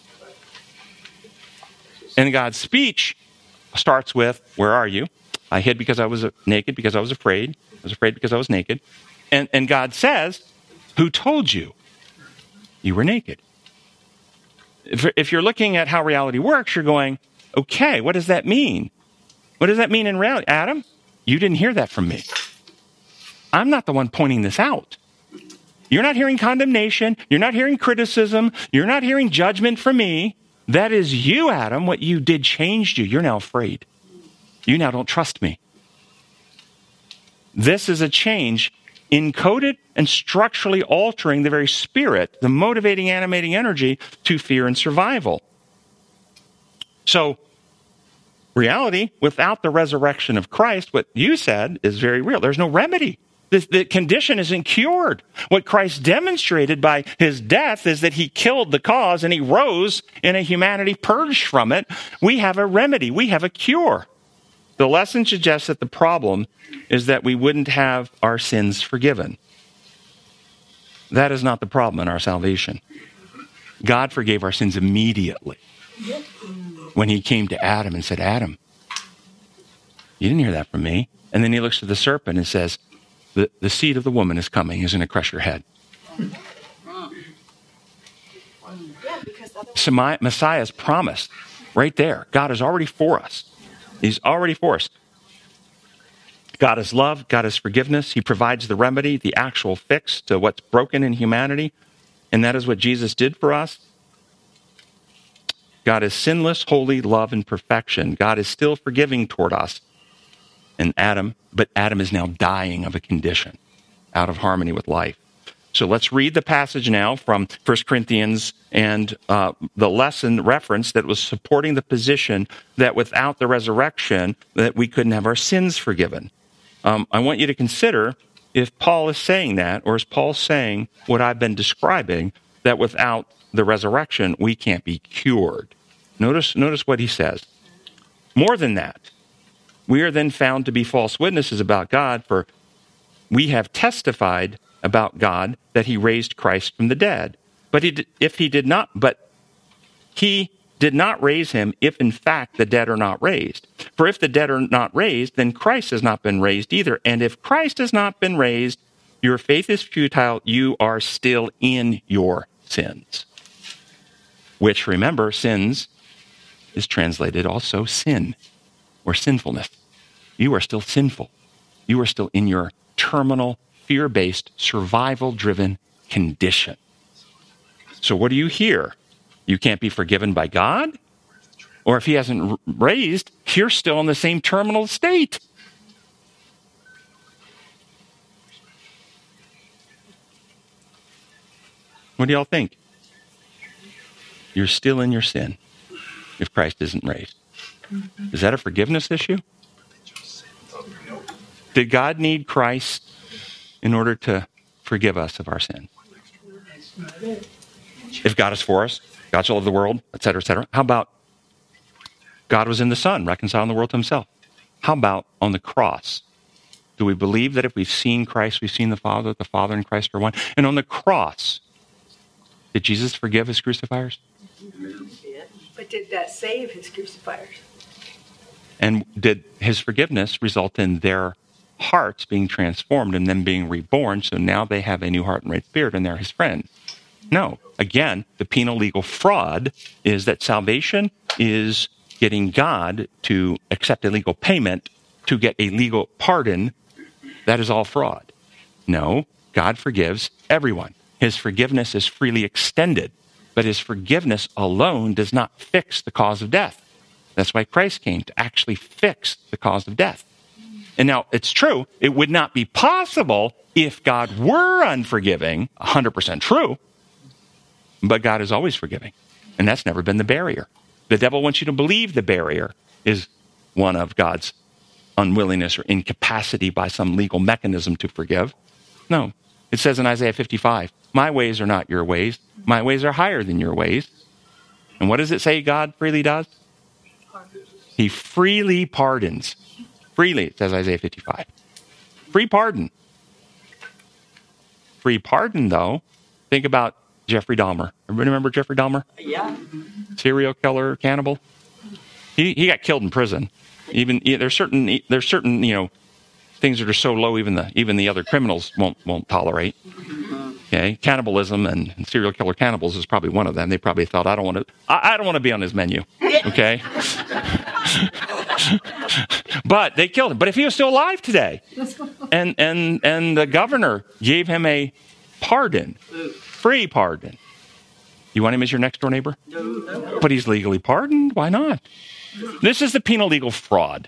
And God's speech starts with, where are you? I hid because I was naked, because I was afraid. I was afraid because I was naked. And, and God says, who told you you were naked? If, if you're looking at how reality works, you're going, okay, what does that mean? What does that mean in reality? Adam, you didn't hear that from me. I'm not the one pointing this out. You're not hearing condemnation. You're not hearing criticism. You're not hearing judgment from me. That is you, Adam. What you did changed you. You're now afraid. You now don't trust me. This is a change encoded and structurally altering the very spirit, the motivating, animating energy to fear and survival. So, reality, without the resurrection of Christ, what you said is very real. There's no remedy. The, the condition isn't cured. What Christ demonstrated by his death is that he killed the cause and he rose in a humanity purged from it. We have a remedy. We have a cure. The lesson suggests that the problem is that we wouldn't have our sins forgiven. That is not the problem in our salvation. God forgave our sins immediately when he came to Adam and said, Adam, you didn't hear that from me. And then he looks to the serpent and says, The, the seed of the woman is coming. He's going to crush your head. So my, Messiah is promised right there. God is already for us. He's already for us. God is love. God is forgiveness. He provides the remedy, the actual fix to what's broken in humanity. And that is what Jesus did for us. God is sinless, holy, love, and perfection. God is still forgiving toward us. And Adam, but Adam is now dying of a condition, out of harmony with life. So let's read the passage now from First Corinthians and uh, the lesson reference that was supporting the position that without the resurrection, that we couldn't have our sins forgiven. Um, I want you to consider if Paul is saying that, or is Paul saying what I've been describing, that without the resurrection, we can't be cured. Notice, notice what he says. More than that, we are then found to be false witnesses about God, for we have testified about God that he raised Christ from the dead. But he, if he did not, but he did not raise him if in fact the dead are not raised. For if the dead are not raised, then Christ has not been raised either. And if Christ has not been raised, your faith is futile. You are still in your sins. Which, remember, sins is translated also sin or sinfulness. You are still sinful. You are still in your terminal, fear-based, survival-driven condition. So what do you hear? You can't be forgiven by God? Or if he hasn't raised, you're still in the same terminal state. What do y'all think? You're still in your sin if Christ isn't raised. Is that a forgiveness issue? Did God need Christ in order to forgive us of our sin? If God is for us, God shall love the world, et cetera, et cetera. How about God was in the Son, reconciling the world to himself? How about on the cross? Do we believe that if we've seen Christ, we've seen the Father, that the Father and Christ are one? And on the cross, did Jesus forgive his crucifiers? But did that save his crucifiers? And did his forgiveness result in their hearts being transformed and them being reborn, so now they have a new heart and right spirit and they're his friends? No. Again, the penal legal fraud is that salvation is getting God to accept a legal payment to get a legal pardon. That is all fraud. No, God forgives everyone. His forgiveness is freely extended, but his forgiveness alone does not fix the cause of death. That's why Christ came, to actually fix the cause of death. And now, it's true, it would not be possible if God were unforgiving, one hundred percent true, but God is always forgiving, and that's never been the barrier. The devil wants you to believe the barrier is one of God's unwillingness or incapacity by some legal mechanism to forgive. No. It says in Isaiah fifty-five, my ways are not your ways. My ways are higher than your ways. And what does it say God freely does? He freely pardons. Freely, it says Isaiah fifty-five. Free pardon. Free pardon, though. Think about Jeffrey Dahmer. Everybody remember Jeffrey Dahmer? Yeah. Serial killer, cannibal. He he got killed in prison. Even there's certain there's certain you know things that are so low even the even the other criminals won't won't tolerate. Okay, cannibalism and serial killer cannibals is probably one of them. They probably thought, I don't want to I, I don't want to be on his menu. Okay. But they killed him. But if he was still alive today, and and and the governor gave him a pardon, free pardon. You want him as your next door neighbor? No. But he's legally pardoned. Why not? This is the penal legal fraud.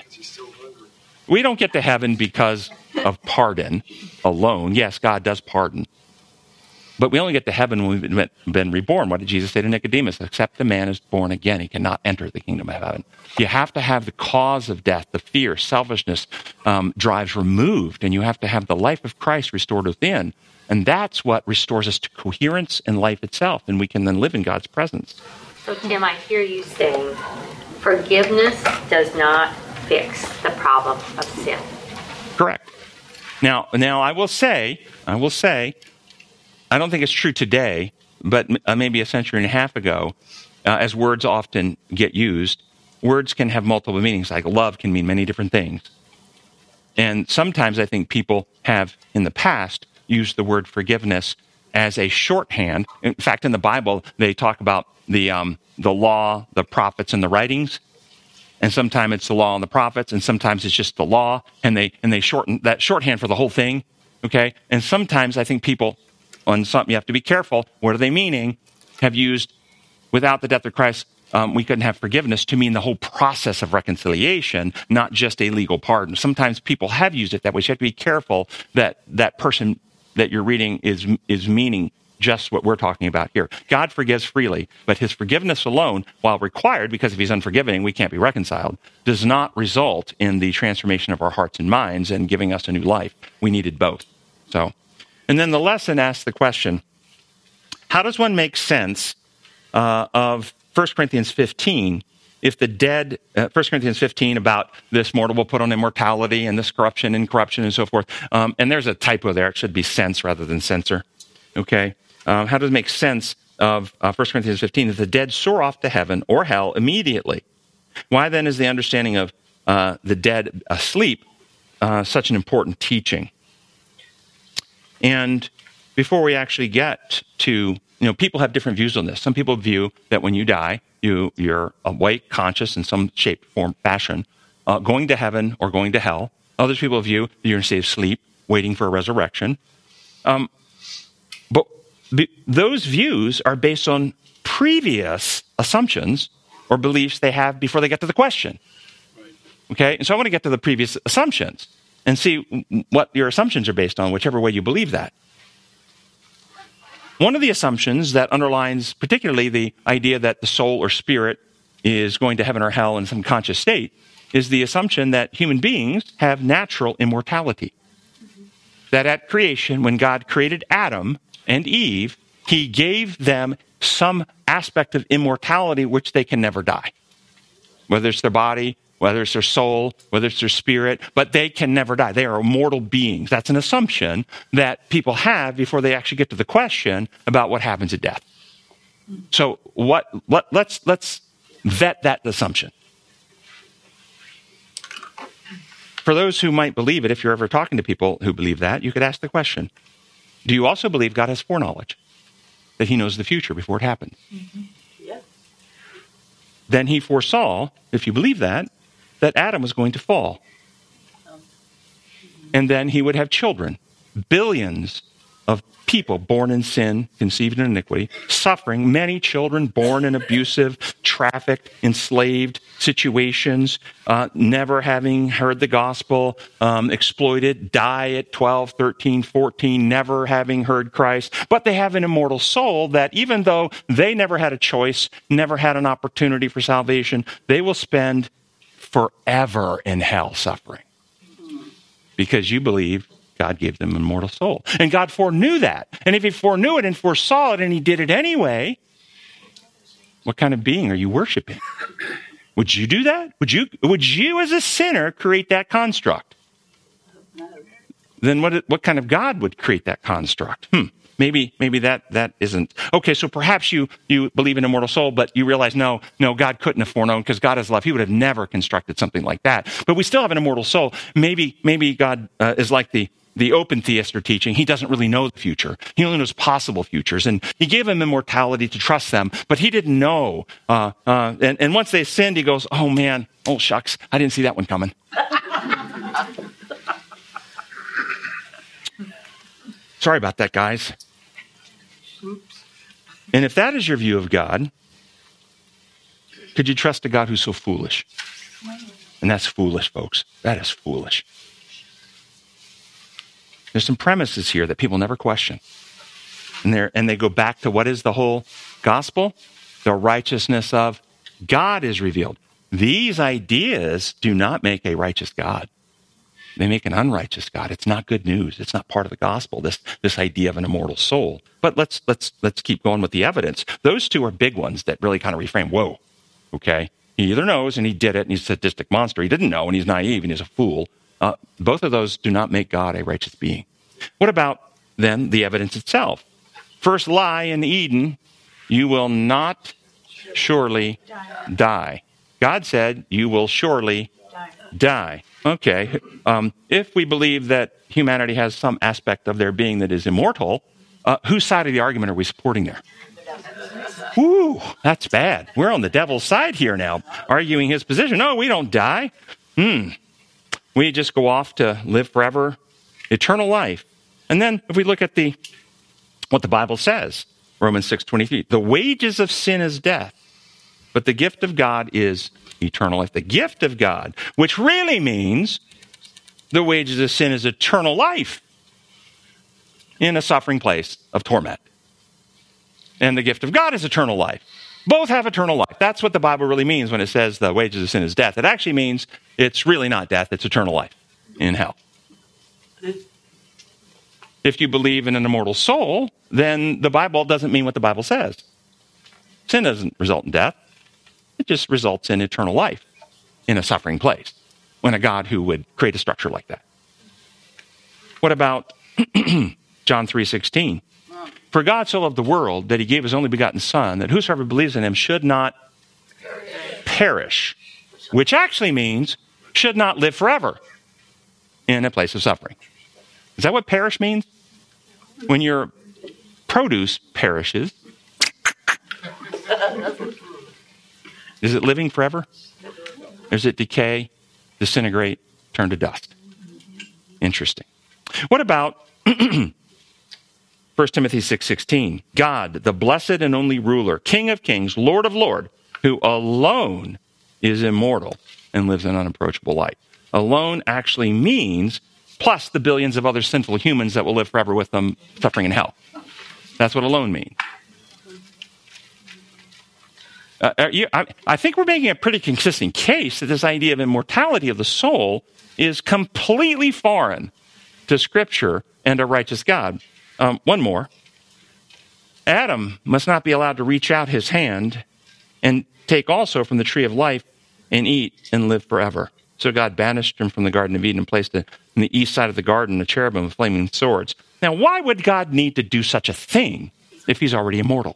We don't get to heaven because of pardon alone. Yes, God does pardon. But we only get to heaven when we've been reborn. What did Jesus say to Nicodemus? Except a man is born again, he cannot enter the kingdom of heaven. You have to have the cause of death, the fear, selfishness, um, drives removed, and you have to have the life of Christ restored within. And that's what restores us to coherence in life itself, and we can then live in God's presence. So, Tim, I hear you saying forgiveness does not fix the problem of sin. Correct. Now, now I will say, I will say, I don't think it's true today, but uh, maybe a century and a half ago, uh, as words often get used, words can have multiple meanings. Like love can mean many different things. And sometimes I think people have, in the past, used the word forgiveness as a shorthand. In fact, in the Bible, they talk about the um, the law, the prophets, and the writings. And sometimes it's the law and the prophets, and sometimes it's just the law, and they and they shorten that shorthand for the whole thing. Okay, and sometimes I think people, on something you have to be careful. What are they meaning? Have used without the death of Christ, um, we couldn't have forgiveness to mean the whole process of reconciliation, not just a legal pardon. Sometimes people have used it that way. So you have to be careful that that person that you're reading is is meaning just what we're talking about here. God forgives freely, but his forgiveness alone, while required, because if he's unforgiving, we can't be reconciled, does not result in the transformation of our hearts and minds and giving us a new life. We needed both. So, and then the lesson asks the question, how does one make sense uh, of First Corinthians fifteen, if the dead, uh, First Corinthians fifteen about this mortal will put on immortality and this corruption and corruption and so forth. Um, and there's a typo there. It should be sense rather than censor. Okay. Um, how does it make sense of uh, First Corinthians fifteen that the dead soar off to heaven or hell immediately? Why then is the understanding of uh, the dead asleep uh, such an important teaching? And before we actually get to, you know, people have different views on this. Some people view that when you die, you, you're awake, conscious in some shape, form, fashion, uh, going to heaven or going to hell. Other people view that you're in a state of sleep, waiting for a resurrection. Um, but b- those views are based on previous assumptions or beliefs they have before they get to the question. Okay? And so I want to get to the previous assumptions and see what your assumptions are based on, whichever way you believe that. One of the assumptions that underlines particularly the idea that the soul or spirit is going to heaven or hell in some conscious state is the assumption that human beings have natural immortality. That at creation, when God created Adam and Eve, he gave them some aspect of immortality which they can never die. Whether it's their body, whether it's their soul, whether it's their spirit, but they can never die. They are immortal beings. That's an assumption that people have before they actually get to the question about what happens at death. So what, what let's let's vet that assumption. For those who might believe it, if you're ever talking to people who believe that, you could ask the question, do you also believe God has foreknowledge? That he knows the future before it happens? Mm-hmm. Yeah. Then he foresaw, if you believe that, that Adam was going to fall. And then he would have children, billions of people born in sin, conceived in iniquity, suffering, many children born in abusive, trafficked, enslaved situations, uh, never having heard the gospel, um, exploited, die at twelve, thirteen, fourteen, never having heard Christ. But they have an immortal soul that even though they never had a choice, never had an opportunity for salvation, they will spend forever in hell suffering. Because you believe God gave them an immortal soul. And God foreknew that. And if he foreknew it and foresaw it and he did it anyway, what kind of being are you worshiping? Would you do that? Would you, would you as a sinner create that construct? Then what, what kind of God would create that construct? Hmm. Maybe, maybe that, that isn't. Okay, so perhaps you, you believe in immortal soul, but you realize, no, no, God couldn't have foreknown because God is love. He would have never constructed something like that. But we still have an immortal soul. Maybe, maybe God uh, is like the, the open theists are teaching. He doesn't really know the future. He only knows possible futures. And he gave them immortality to trust them, but he didn't know. Uh, uh, and, and once they sinned, he goes, oh man, oh shucks, I didn't see that one coming. Sorry about that, guys. Oops. And if that is your view of God, could you trust a God who's so foolish? And that's foolish, folks. That is foolish. There's some premises here that people never question. And, they're, and they go back to what is the whole gospel? The righteousness of God is revealed. These ideas do not make a righteous God. They make an unrighteous God. It's not good news. It's not part of the gospel, this, this idea of an immortal soul. But let's, let's, let's keep going with the evidence. Those two are big ones that really kind of reframe, whoa, okay? He either knows and he did it and he's a sadistic monster. He didn't know and he's naive and he's a fool. Uh, both of those do not make God a righteous being. What about, then, the evidence itself? First lie in Eden, you will not surely die. God said, you will surely die. Okay, um, if we believe that humanity has some aspect of their being that is immortal, uh, whose side of the argument are we supporting there? Ooh, that's bad. We're on the devil's side here now, arguing his position. No, we don't die. Hmm. We just go off to live forever, eternal life. And then if we look at the what the Bible says, Romans six twenty-three, the wages of sin is death, but the gift of God is eternal life. The gift of God, which really means the wages of sin is eternal life in a suffering place of torment. And the gift of God is eternal life. Both have eternal life. That's what the Bible really means when it says the wages of sin is death. It actually means it's really not death, it's eternal life in hell. If you believe in an immortal soul, then the Bible doesn't mean what the Bible says. Sin doesn't result in death. It just results in eternal life in a suffering place when a God who would create a structure like that. What about John three sixteen? For God so loved the world that he gave his only begotten Son, that whosoever believes in him should not perish, which actually means should not live forever in a place of suffering. Is that what perish means? When your produce perishes, is it living forever? Or is it decay, disintegrate, turn to dust? Interesting. What about First Timothy six sixteen? God, the blessed and only ruler, King of kings, Lord of lords, who alone is immortal and lives an unapproachable light. Alone actually means plus the billions of other sinful humans that will live forever with them suffering in hell. That's what alone means. Uh, you, I, I think we're making a pretty consistent case that this idea of immortality of the soul is completely foreign to Scripture and a righteous God. Um, one more. Adam must not be allowed to reach out his hand and take also from the tree of life and eat and live forever. So God banished him from the Garden of Eden and placed in the east side of the garden a cherubim with flaming swords. Now, why would God need to do such a thing if he's already immortal?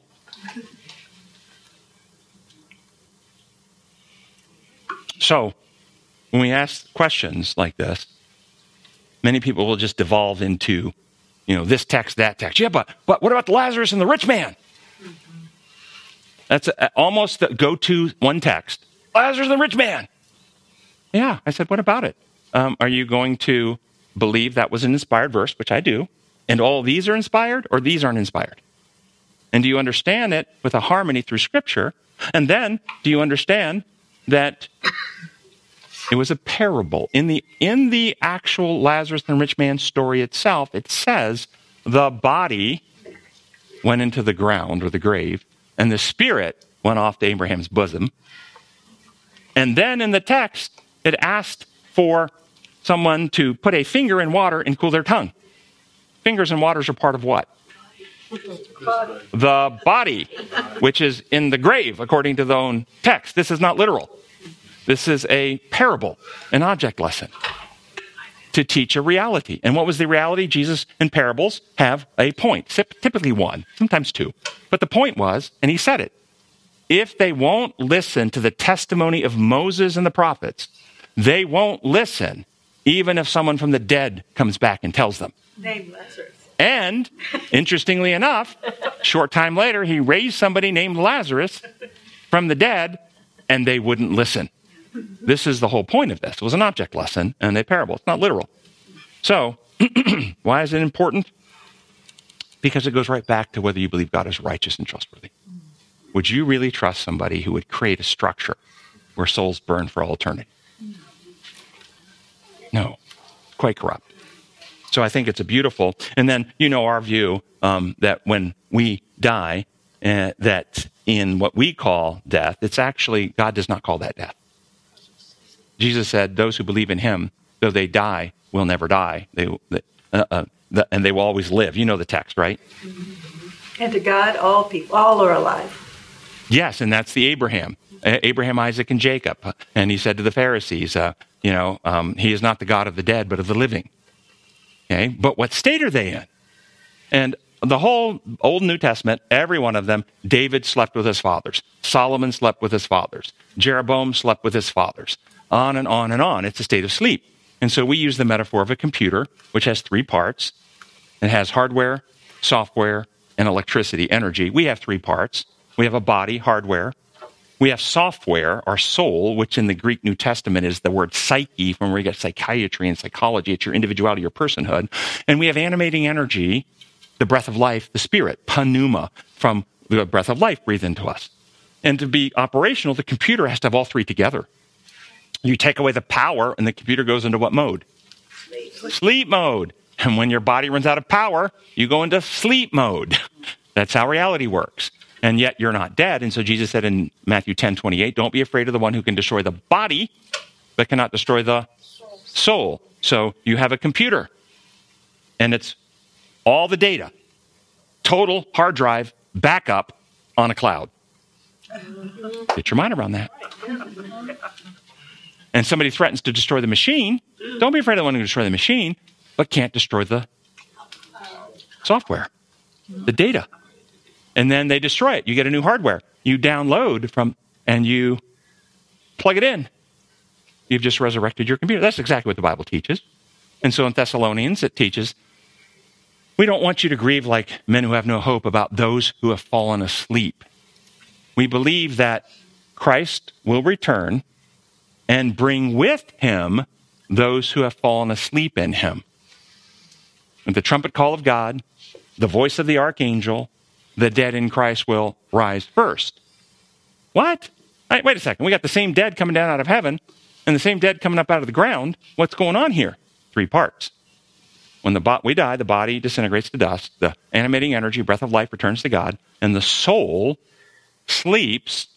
So, when we ask questions like this, many people will just devolve into, you know, this text, that text. Yeah, but, but what about Lazarus and the rich man? That's a, almost the go-to one text. Lazarus and the rich man. Yeah, I said, what about it? Um, are you going to believe that was an inspired verse, which I do, and all these are inspired, or these aren't inspired? And do you understand it with a harmony through Scripture? And then, do you understand that it was a parable? In the in the actual Lazarus and rich man story itself, it says the body went into the ground or the grave, and the spirit went off to Abraham's bosom. And then in the text, it asked for someone to put a finger in water and cool their tongue. Fingers and waters are part of what? The body, which is in the grave, according to the own text. This is not literal. This is a parable, an object lesson, to teach a reality. And what was the reality? Jesus in parables have a point, typically one, sometimes two. But the point was, and he said it, if they won't listen to the testimony of Moses and the prophets, they won't listen even if someone from the dead comes back and tells them. Name Lazarus. And, interestingly enough, short time later, he raised somebody named Lazarus from the dead, and they wouldn't listen. This is the whole point of this. It was an object lesson and a parable. It's not literal. So, why is it important? Because it goes right back to whether you believe God is righteous and trustworthy. Would you really trust somebody who would create a structure where souls burn for all eternity? No. Quite corrupt. So I think it's a beautiful, and then you know our view um, that when we die, uh, that in what we call death, it's actually, God does not call that death. Jesus said, those who believe in him, though they die, will never die. They, they uh, uh, the, and they will always live. You know the text, right? And to God, all people, all are alive. Yes, and that's the Abraham. Uh, Abraham, Isaac, and Jacob. And he said to the Pharisees, uh, you know, um, he is not the God of the dead, but of the living. Okay, but what state are they in? And the whole Old and New Testament, every one of them, David slept with his fathers. Solomon slept with his fathers. Jeroboam slept with his fathers. On and on and on. It's a state of sleep. And so we use the metaphor of a computer, which has three parts. It has hardware, software, and electricity, energy. We have three parts. We have a body, hardware. We have software, our soul, which in the Greek New Testament is the word psyche, from where you get psychiatry and psychology. It's your individuality, your personhood. And we have animating energy, the breath of life, the spirit, pneuma, from the breath of life breathed into us. And to be operational, the computer has to have all three together. You take away the power, and the computer goes into what mode? Sleep, sleep mode. And when your body runs out of power, you go into sleep mode. That's how reality works. And yet you're not dead. And so Jesus said in Matthew ten twenty-eight, don't be afraid of the one who can destroy the body, but cannot destroy the soul. So you have a computer, and it's all the data, total hard drive, backup on a cloud. Get your mind around that. And somebody threatens to destroy the machine, don't be afraid of the one who can destroy the machine, but can't destroy the software, the data. And then they destroy it. You get a new hardware. You download from, and you plug it in. You've just resurrected your computer. That's exactly what the Bible teaches. And so in Thessalonians, it teaches, we don't want you to grieve like men who have no hope about those who have fallen asleep. We believe that Christ will return and bring with him those who have fallen asleep in him. With the trumpet call of God, the voice of the archangel, the dead in Christ will rise first. What? Right, wait a second. We got the same dead coming down out of heaven and the same dead coming up out of the ground. What's going on here? Three parts. When the bo- we die, the body disintegrates to dust. The animating energy, breath of life, returns to God. And the soul sleeps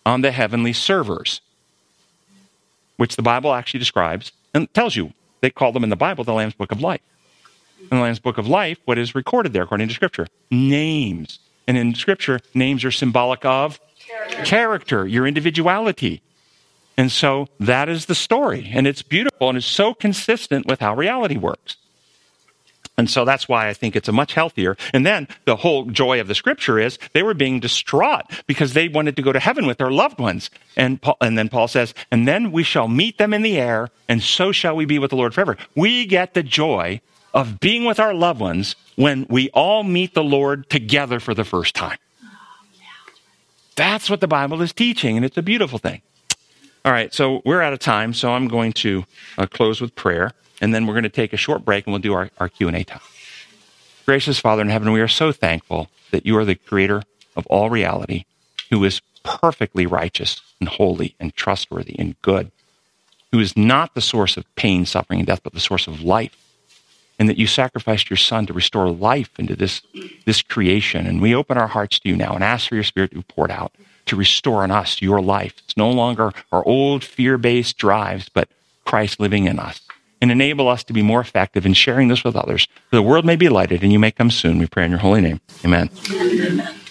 on the heavenly servers, which the Bible actually describes and tells you. They call them in the Bible the Lamb's Book of Life. In the Lamb's Book of Life, what is recorded there according to Scripture? Names. And in Scripture, names are symbolic of character, character your individuality. And so that is the story. And it's beautiful and it's so consistent with how reality works. And so that's why I think it's a much healthier. And then the whole joy of the Scripture is they were being distraught because they wanted to go to heaven with their loved ones. And Paul, and then Paul says, and then we shall meet them in the air, and so shall we be with the Lord forever. We get the joy of being with our loved ones when we all meet the Lord together for the first time. That's what the Bible is teaching, and it's a beautiful thing. All right, so we're out of time, so I'm going to uh, close with prayer. And then we're going to take a short break and we'll do our, our Q and A time. Gracious Father in heaven, we are so thankful that you are the creator of all reality, who is perfectly righteous and holy and trustworthy and good, who is not the source of pain, suffering, and death, but the source of life. And that you sacrificed your Son to restore life into this, this creation. And we open our hearts to you now and ask for your Spirit to be poured out to restore in us your life. It's no longer our old fear-based drives, but Christ living in us. And enable us to be more effective in sharing this with others, so the world may be lighted and you may come soon. We pray in your holy name. Amen. Amen.